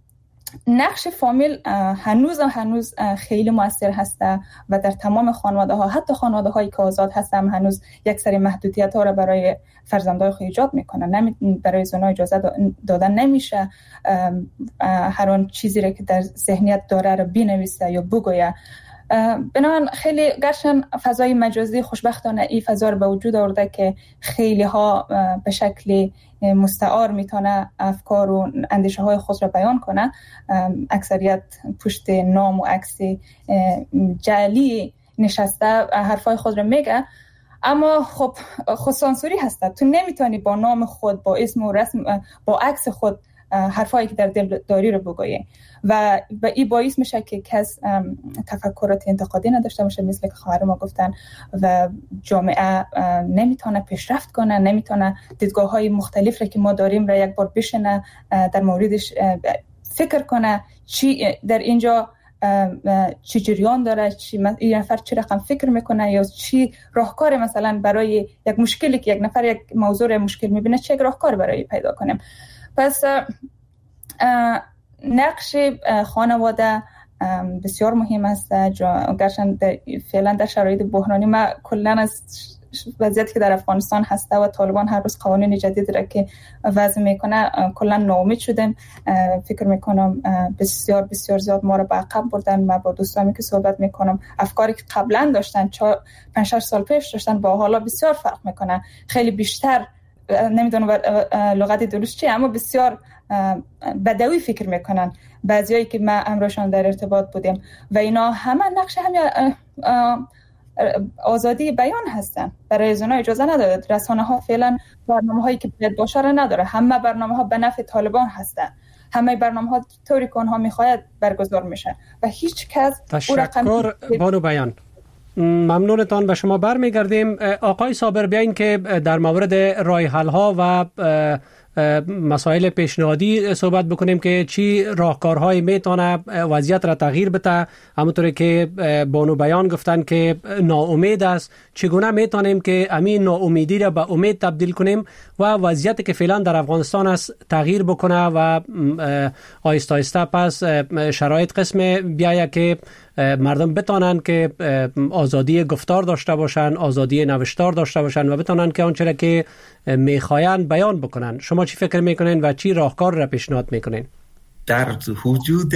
نقش فامیل هنوز خیلی مؤثر هسته و در تمام خانواده ها، حتی خانواده هایی که آزاد هستن، هنوز یک سری محدودیت ها را برای فرزندای خود ایجاد میکنن. برای زنا اجازه دادن نمیشه هر آن چیزی را که در ذهنیت داره را بنویسه یا بگویه. بنابراین خیلی گرچه فضای مجازی خوشبختانه این فضا رو به وجود آورده که خیلی ها به شکل مستعار میتونه افکار و اندیشه های خود را بیان کنه. اکثریت پشت نام و عکس جعلی نشسته حرفای خود را میگه، اما خب سانسوری هسته، تو نمیتونی با نام خود، با اسم و رسم، با عکس خود حرفایی که در دل داری رو بگویی و این باعث میشه که کس تفکرات انتقادی نداشته باشه، مثل که خواهر ما گفتن، و جامعه نمیتونه پیشرفت کنه، نمیتونه دیدگاه های مختلف را که ما داریم را یک بار بشنه، در موردش فکر کنه چی در اینجا چی جریان داره، این نفر چی رقم فکر میکنه یا چی راهکار مثلا برای یک مشکلی که یک نفر یک موضوع مشکل میبینه چه راهکار برای پیدا کنیم. پس نقش خانواده بسیار مهم است. گرچه فعلا در شرایط بحرانی ما کلا از وضعیتی که در افغانستان هسته و طالبان هر روز قوانین جدید را که وضع میکنه کلا ناامید شدیم. فکر میکنم بسیار بسیار زیاد ما را به عقب بردن. من با دوستانی که صحبت میکنم افکاری که قبلا داشتن 5-6 سال پیش داشتن با حالا بسیار فرق میکنه، خیلی بیشتر، نمیدونم لغت درست چیه، اما بسیار بدوی فکر میکنن بعضیایی که ما امروشان در ارتباط بودیم و اینا همه نقش همین آزادی بیان هستن. برای زنا اجازه نداده. رسانه ها فعلا برنامه هایی که باید باشه را نداره، همه برنامه ها به نفع طالبان هستن، همه برنامه ها طوری که اونها میخواید برگزار میشه و هیچ کس تشکر بانو بیان. ممنونتان. به شما برمیگردیم. آقای صابر، بیاین که در مورد راه حل ها و مسائل پیشنهادی صحبت بکنیم که چی راهکارهای میتونه وضعیت را تغییر بده. همونطوری که بانو بیان گفتن که ناامید است، چگونه میتونیم که همین ناامیدی را به امید تبدیل کنیم و وضعیتی که فعلا در افغانستان است تغییر بکنه و آهسته آهسته پس شرایط قسم بیایه که مردم بتونن که آزادی گفتار داشته باشن، آزادی نوشتار داشته باشن و بتونن که آنچه که میخواین بیان بکنن. شما چی فکر میکنین و چی راهکار را پیشنهاد میکنین؟ در وجود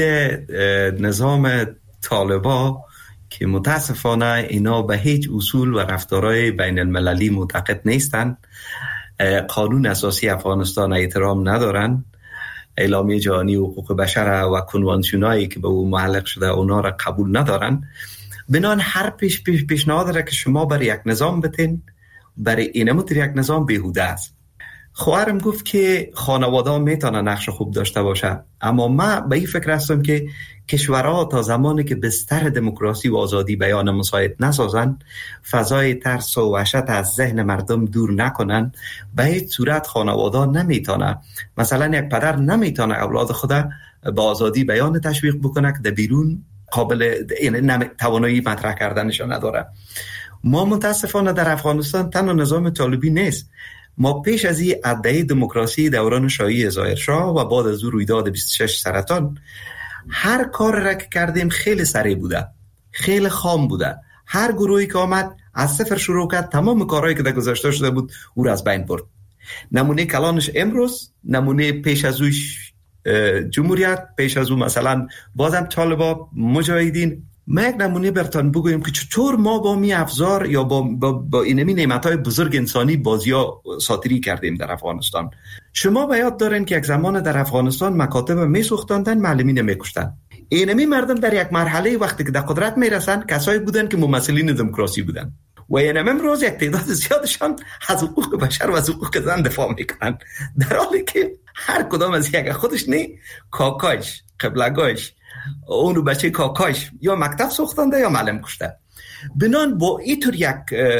نظام طالبا که متاسفانه اینا به هیچ اصول و رفتارهای بین المللی معتقد نیستن، قانون اساسی افغانستان احترام ندارن، اعلامیه جهانی حقوق بشر و کنوانسیونایی که به او معلق شده اونا را قبول ندارن. بنان هر پیشنهاد را که شما برای یک نظام بتین، برای اینموت یک نظام بیهوده است. خواهرم گفت که خانواده میتونه نقش خوب داشته باشه، اما من به این فکر هستم که کشورها تا زمانی که بستر دموکراسی و آزادی بیان مساعد نسازن، فضای ترس و وحشت از ذهن مردم دور نکنن، به هیچ صورت خانواده نمیتونه، مثلا یک پدر نمیتونه اولاد خود به آزادی بیان تشویق بکنه که در بیرون قابل توانایی مطرح کردنشان نداره. ما متاسفانه در افغانستان تنها نظام طالبی نیست، ما پیش از این ادعای دموکراسی دوران شاهی ظاهرشاه و بعد از او رویداد 26 سرطان هر کار را که کردیم خیلی سریع بوده، خیلی خام بوده. هر گروهی که آمد از صفر شروع کرد، تمام کارهایی که در گذشته شده بود او را از بین برد. نمونه کلانش امروز، نمونه پیش از اوش جمهوریت، پیش از او مثلا بازم طالبا، مجاهدین. ما یک نمونه برتان بگویم که چطور ما با می افزار یا با اینمی نعمتهای بزرگ انسانی بازیا ساتری کردیم در افغانستان. شما به یاد دارین که یک زمان در افغانستان مکاتب می سوختاندن، معلمین می کشتن. اینمی مردم در یک مرحله وقتی که در قدرت می رسن کسایی بودن که ممثلین دموکراسی بودن و اینم امروز یک تعداد زیادشان از حقوق بشر و از حقوق زن دفاع میکنن، در حالی که هر کدام از یک خودش نه کاکاش، قبلگاش، اونو بچه کاکاش یا مکتب سوختنده یا معلم کشته. بنان با اینطور یک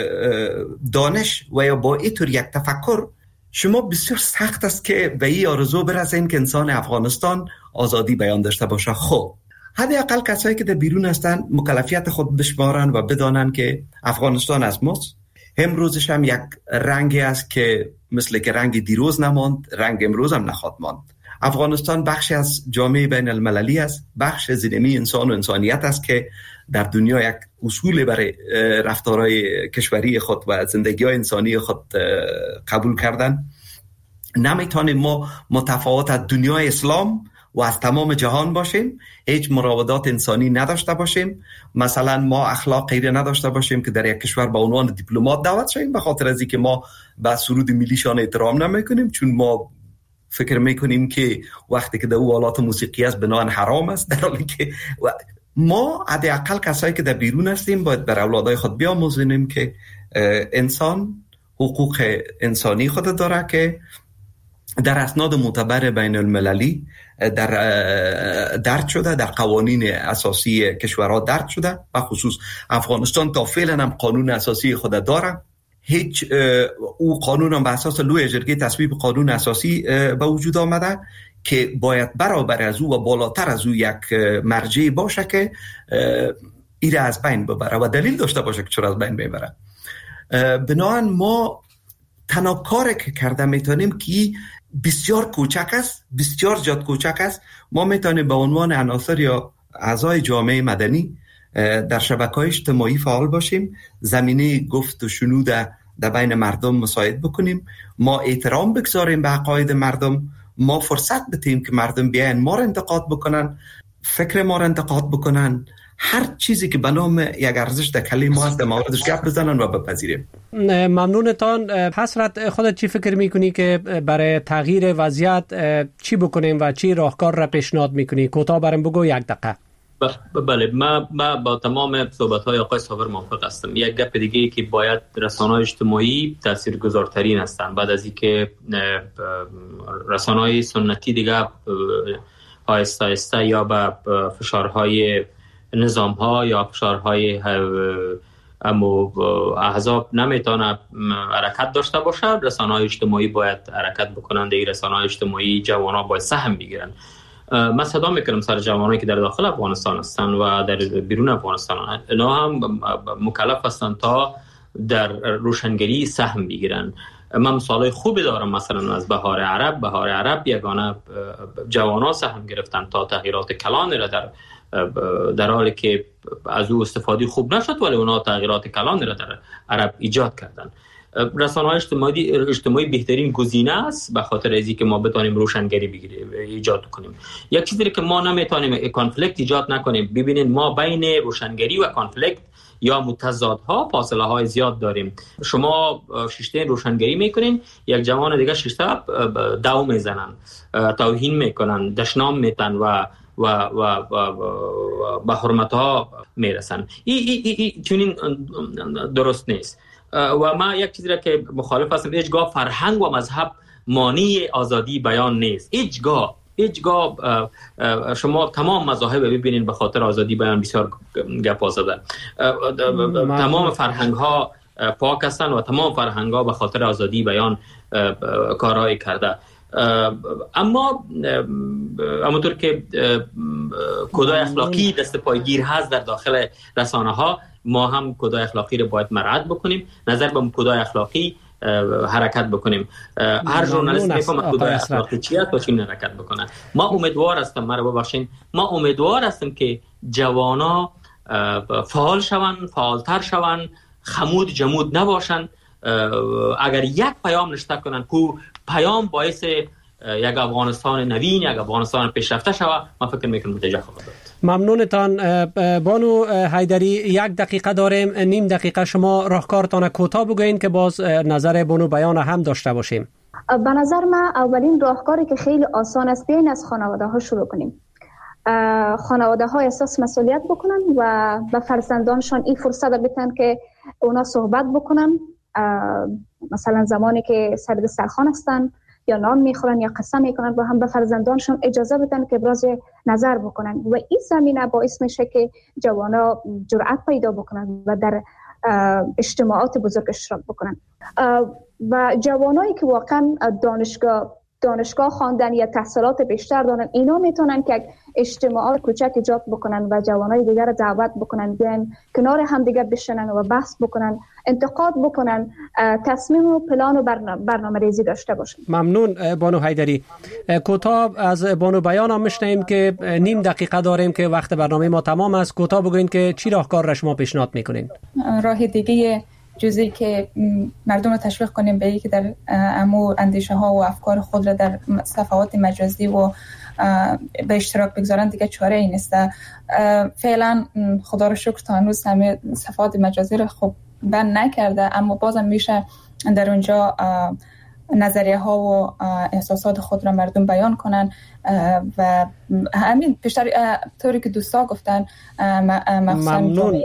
دانش و یا با اینطور یک تفکر شما بسیار سخت است که به این آرزو برسین که انسان افغانستان آزادی بیان داشته باشه. خب حداقل کسایی که در بیرون هستن مکلفیت خود بشمارن و بدانن که افغانستان از ماست. امروزش هم یک رنگی است که مثل که رنگ دیروز نماند، رنگ امروز هم نخواهد ماند. افغانستان بخشی از جامعه بین المللی است، بخش زیرمی انسان و انسانیت است که در دنیا یک اصول برای رفتارهای کشوری خود و زندگی‌های انسانی خود قبول کردن. نمیتونیم ما متفاوت از دنیای اسلام و از تمام جهان باشیم، هیچ مراودات انسانی نداشته باشیم. مثلا ما اخلاق غیره نداشته باشیم که در یک کشور به عنوان دیپلمات دعوت شویم به خاطر از اینکه ما به سرود ملیشان احترام نمیکنیم، چون ما فکر میکنیم که وقتی که در او آلات موسیقی است بناهن حرام است، در حالی که ما حداقل کسایی که در بیرون هستیم باید بر اولادای خود بیاموزونیم که انسان حقوق انسانی خود داره که در اسناد معتبر بین المللی درد شده، در قوانین اساسی کشورها درد شده و خصوص افغانستان تا فعلا هم قانون اساسی خود داره. هیچ او قانون هم به اساس لوی جرگه تصویب قانون اساسی به وجود آمده که باید برابر از او و بالاتر از او یک مرجع باشه که ایره از بین ببره و دلیل داشته باشه که چرا از بین ببره. بنابراین ما تنها کاری که کرده میتونیم که بسیار کوچک است، بسیار زیاد کوچک است. ما میتونیم به عنوان عناصر یا اعضای جامعه مدنی در شبکه‌های اجتماعی فعال باشیم، زمینه گفت و شنود در بین مردم مساعد بکنیم، ما احترام بگذاریم به عقاید مردم، ما فرصت بدیم که مردم بیاین ما را انتقاد بکنن، فکر ما را انتقاد بکنن، هر چیزی که به نام یک ارزش در کلمه ما هست در موردش گپ بزنن و بپذیریم. ممنونتان. حسرت، خودت چی فکر میکنی که برای تغییر وضعیت چی بکنیم و چی راهکار را پیشنهاد میکنی؟ کوتاه برام بگو، یک دقیقه. بله، من با تمام صحبت‌های آقای صابر موافق هستم. یک گپ دیگه که باید رسانه‌های اجتماعی تاثیرگذارترین هستند بعد از اینکه رسانه‌های سنتی دیگه آهسته آهسته یا به فشارهای نظام‌ها یا فشارهای اما احزاب نمیتونه حرکت داشته باشه. رسانه‌های اجتماعی باید حرکت بکنند. این رسانه‌های اجتماعی جوانان باید سهم بگیرن. من صدا میکنم سر جوانانی که در داخل افغانستان هستند و در بیرون افغانستان، اینا هم مکلف هستند تا در روشنگری سهم بگیرن. من مثالای خوبی دارم، مثلا از بهار عرب یگانه جوانان سهم گرفتن تا تغییرات کلان را در حالی که از او استفاده خوب نشد، ولی اونا تغییرات کلان را در عرب ایجاد کردن. رسانه‌های اجتماعی بهترین گزینه است به خاطر ازی که ما بتونیم روشنگری ایجاد کنیم. یک چیزی که ما نمیتونیم کانفلیکت ایجاد نکنیم. ببینید ما بین روشنگری و کانفلیکت یا متضادها فاصله های زیاد داریم. شما شیشته روشنگری میکنین، یک جوان دیگه شیشته دو میزنن، توهین میکنن، دشنام میتن و به حرمتها میرسن. چنین درست نیست. و ما یک چیزی را که مخالف هستم، هیچگاه فرهنگ و مذهب مانع آزادی بیان نیست. هیچگاه شما تمام مذاهب ببینید به خاطر آزادی بیان بسیار گپ زدن. تمام فرهنگ ها پاک هستند و تمام فرهنگ ها به خاطر آزادی بیان کارهای کرده. اما همونطور که کدای اخلاقی دست پایگیر هست در داخل رسانه ها، ما هم کدای اخلاقی رو باید مراعات بکنیم، نظر به کدای اخلاقی حرکت بکنیم. هر ژورنالیست میفهمه کدای اخلاقی چیه تا چی حرکت بکنه. ما امیدوار هستم که جوانا فعال شوند، فعالتر شوند، خمود جمود نباشند. اگر یک پیام نشته کنن که پیام باعث یک افغانستان نوین، یک افغانستان پیشرفته شود، من فکر میکنم نتیجه خواهد داد. ممنونتان. بانو حیدری، 1 دقیقه داریم، نیم دقیقه شما راهکارتان کوتاه بگوین که باز نظر بانو بیان هم داشته باشیم. به نظر من اولین راهکاری که خیلی آسان است، بیاین از خانواده ها شروع کنیم. خانواده ها احساس مسئولیت بکنن و به فرزندانشان این فرصت بدن که اونا صحبت بکنن. مثلا زمانی که سر دسترخوان هستن یا نان میخورن یا قصه میکنن، با هم به فرزندانشون اجازه بدن که ابراز نظر بکنن و این زمینه باعث میشه که جوانا جرأت پیدا بکنن و در اجتماعات بزرگ اشتراک بکنن. و جوانایی که واقعا دانشگاه خواندن یا تحصیلات بیشتر دارن، اینا میتونن که اجتماعات کوچک ایجاد بکنن و جوانای دیگر رو دعوت بکنن بیان کنار هم دیگه بشینن و بحث بکنن، انتقاد بکنن، تصمیم و پلان و برنامه ریزی داشته باشن. ممنون بانو حیدری. کوتاه از بانو بیان هم میشنیم که نیم دقیقه داریم که وقت برنامه ما تمام است. کوتاه بگوین که چی راهکار را شما پیشنهاد میکنین؟ راه دیگه جزئی که مردم رو تشویق کنیم به اینکه در امور اندیشه ها و افکار خود را در صفحات مجازی و به اشتراک بگذارن دیگه چاره ای نیست. فعلا خدا رو شکر تا هنوز همه صفحات مجازی رو خب بند نکرده، اما بازم میشه در اونجا نظریه ها و احساسات خود را مردم بیان کنن و همین بیشتر طوری که دوستا گفتن ممنون.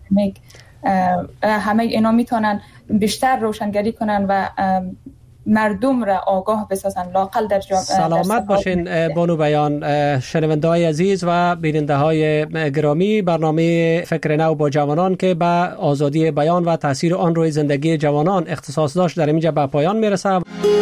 همه اینا میتونن بیشتر روشنگری کنن و مردم را آگاه بسازن، لااقل در جامعه. سلامت باشین بانو بیان. شنونده های عزیز و بیننده های گرامی، برنامه فکر نو با جوانان که به آزادی بیان و تاثیر آن روی زندگی جوانان اختصاص داشت در اینجا به پایان میرسه.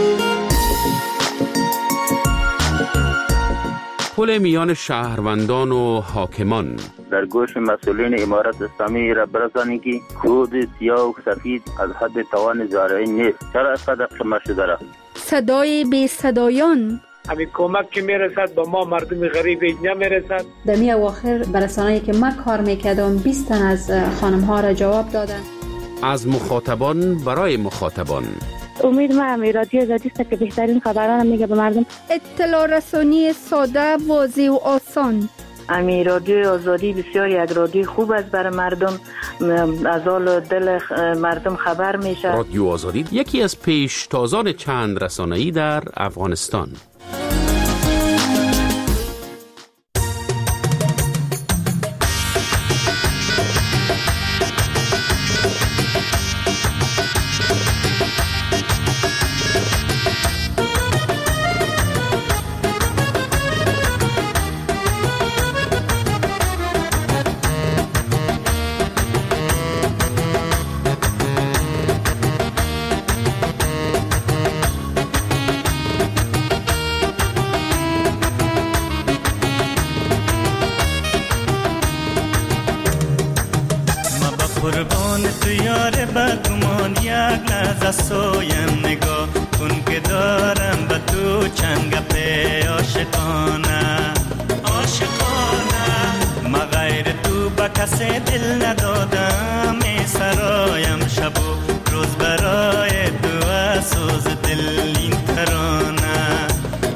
پل میان شهروندان و حاکمان در گوش مسئولین امارت اسلامی را برسانید که کود سیاه و سفید از حد توان زارعی نیست. چرا اینقدر کم شده را؟ صدای بی صدایان، همین کمک که میرسد با ما مردم غریب نمیرسد. در می اواخر برسانه‌ای که من کار میکردم 20 تن از خانم ها را جواب دادن. از مخاطبان برای مخاطبان. امید ما رادیو آزادی است که بهترین خبران میگه به مردم. اطلاع رسانی ساده، واضح و آسان. رادیو آزادی بسیار یک رادیو خوب است برای مردم، از حال دل مردم خبر میشه. رادیو آزادی یکی از پیشتازان چند رسانه‌ای در افغانستان. قربان تو یار بدگمان، یک لحظه سویم نگاه کن که دارم به تو چند گپ عاشقانه. ما غیر تو با کسی دل ندادم، می سرایم شب و روز برای تو اسوز دل این ترانه.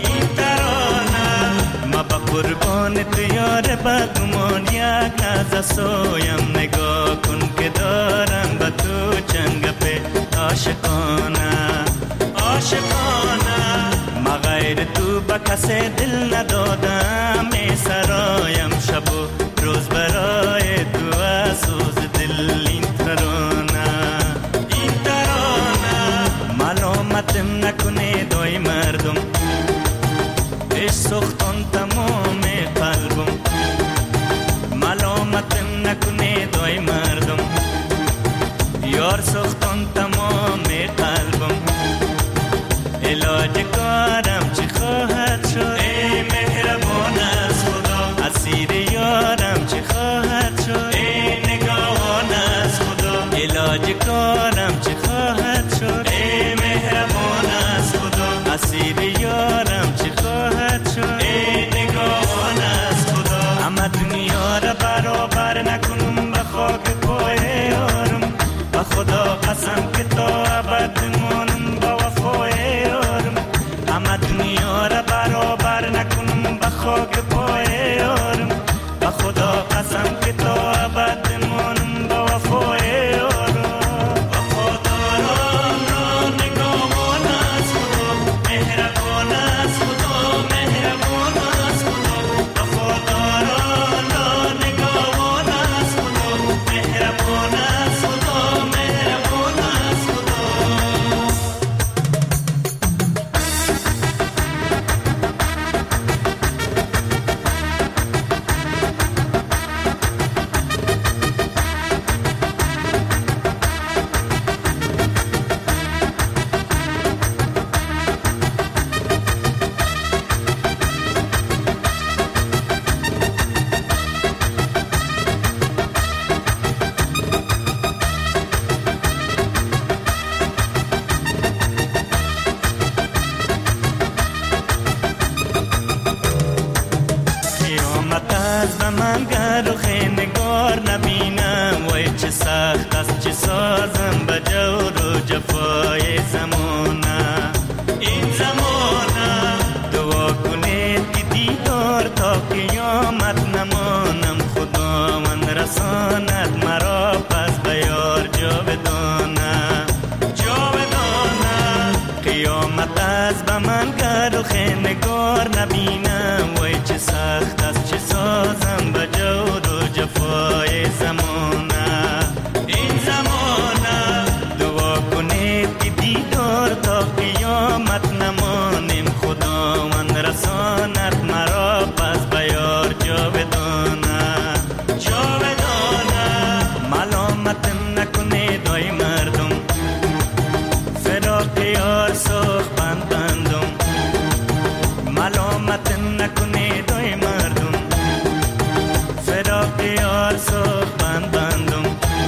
ما با قربان تو یار بدگمان، یک لحظه سویم نگاه کن که دارم به تو چند گپ عاشقانه. ما غیر تو با کسی دل ندادم، می سرایم شب و روز برای تو اسوز دل این ترانه. ملامتم نکنه دای مردم، عشق سختان تمام قلبم. ملامتم نکنه دای مردم، یار سختان تمام قلبم. علاج کارم چی خواهد شد ای مهربان از خدا، اسیر یارم چی خواهد شد ای نگاهان از خدا. علاج کارم چی خواهد شد ای مهربان از خدا، اسیر یارم چی خواهد شد ای نگاهان از خدا. اما دنیا را برابر نکنم به خاک پای یارم، به خدا قسم که تا ابد مانم با وفای یارم. اما دنیا را برابر نکنم به خاک پای یارم، به خدا قسم که تا ابد مانم با وفای یارم. وفاداران را نگاهان از خدا، مهربان از خدا، مهربان از خدا. وفاداران را نگاهان از خدا، مهربان از خدا، مهربان از خدا. قیامت از به من گر و خیمگار نبینم، وای چه سخت است چه سازم به جور و جفای زمانه. این زمانه دعا کنید که دیدار تا قیامت نمانم، خداوند رساند مرا پس به یار جاودانه. قیامت از به من گر و خیمگار نبینم، وای چه سخت است چه سازم به جور و جفای زمانه. این زمانه دعا کنید که دیدار تا قیامت نمانیم، خداوند رساند مرا پس به یار جاودانه. ملامتم نکنه دای مردم، فراق یار سخت بندم. ملامتم نکنه دای مردم، فراق یار سخت بندم.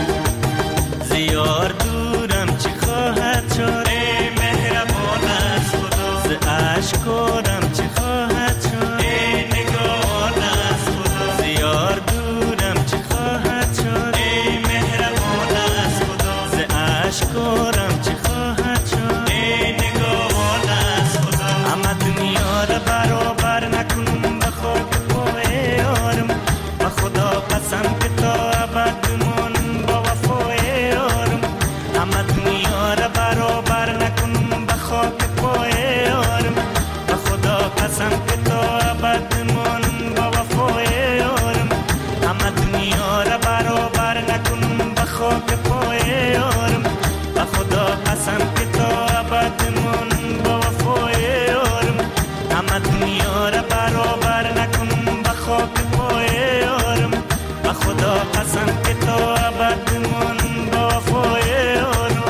زیار دورم چی خواهد شد ای مهربان از خدا، ز اشکارم چی خواهد شد ای نگاهان از خدا. زیار دورم چی خواهد شد ای مهربان از خدا، ز اشکارم چی خواهد شد ای نگاهان از خدا. اما دنیا را برابر نکنم به خاک پای یارم، به خدا قسم که تا ابد بمانم با وفای یارم. اما دنیا را برابر نکنم به خاک پای یارم، به خدا قسم که تا ابد بمانم با وفای یارم. اما دنیا را برابر نکنم به خاک پای یارم، به خدا قسم که تا ابد بمانم با وفای یارم. اما دنیا را برابر نکنم به خاک پای یارم، به خدا قسم که تا ابد بمانم با وفای یارم.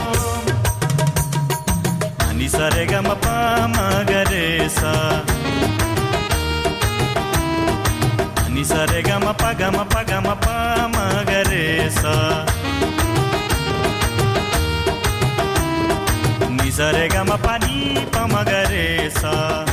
انی سرگم پا مگرسا، انی سرگم پا گم پا گم پا مگرسا. Saregama pani pamagare sa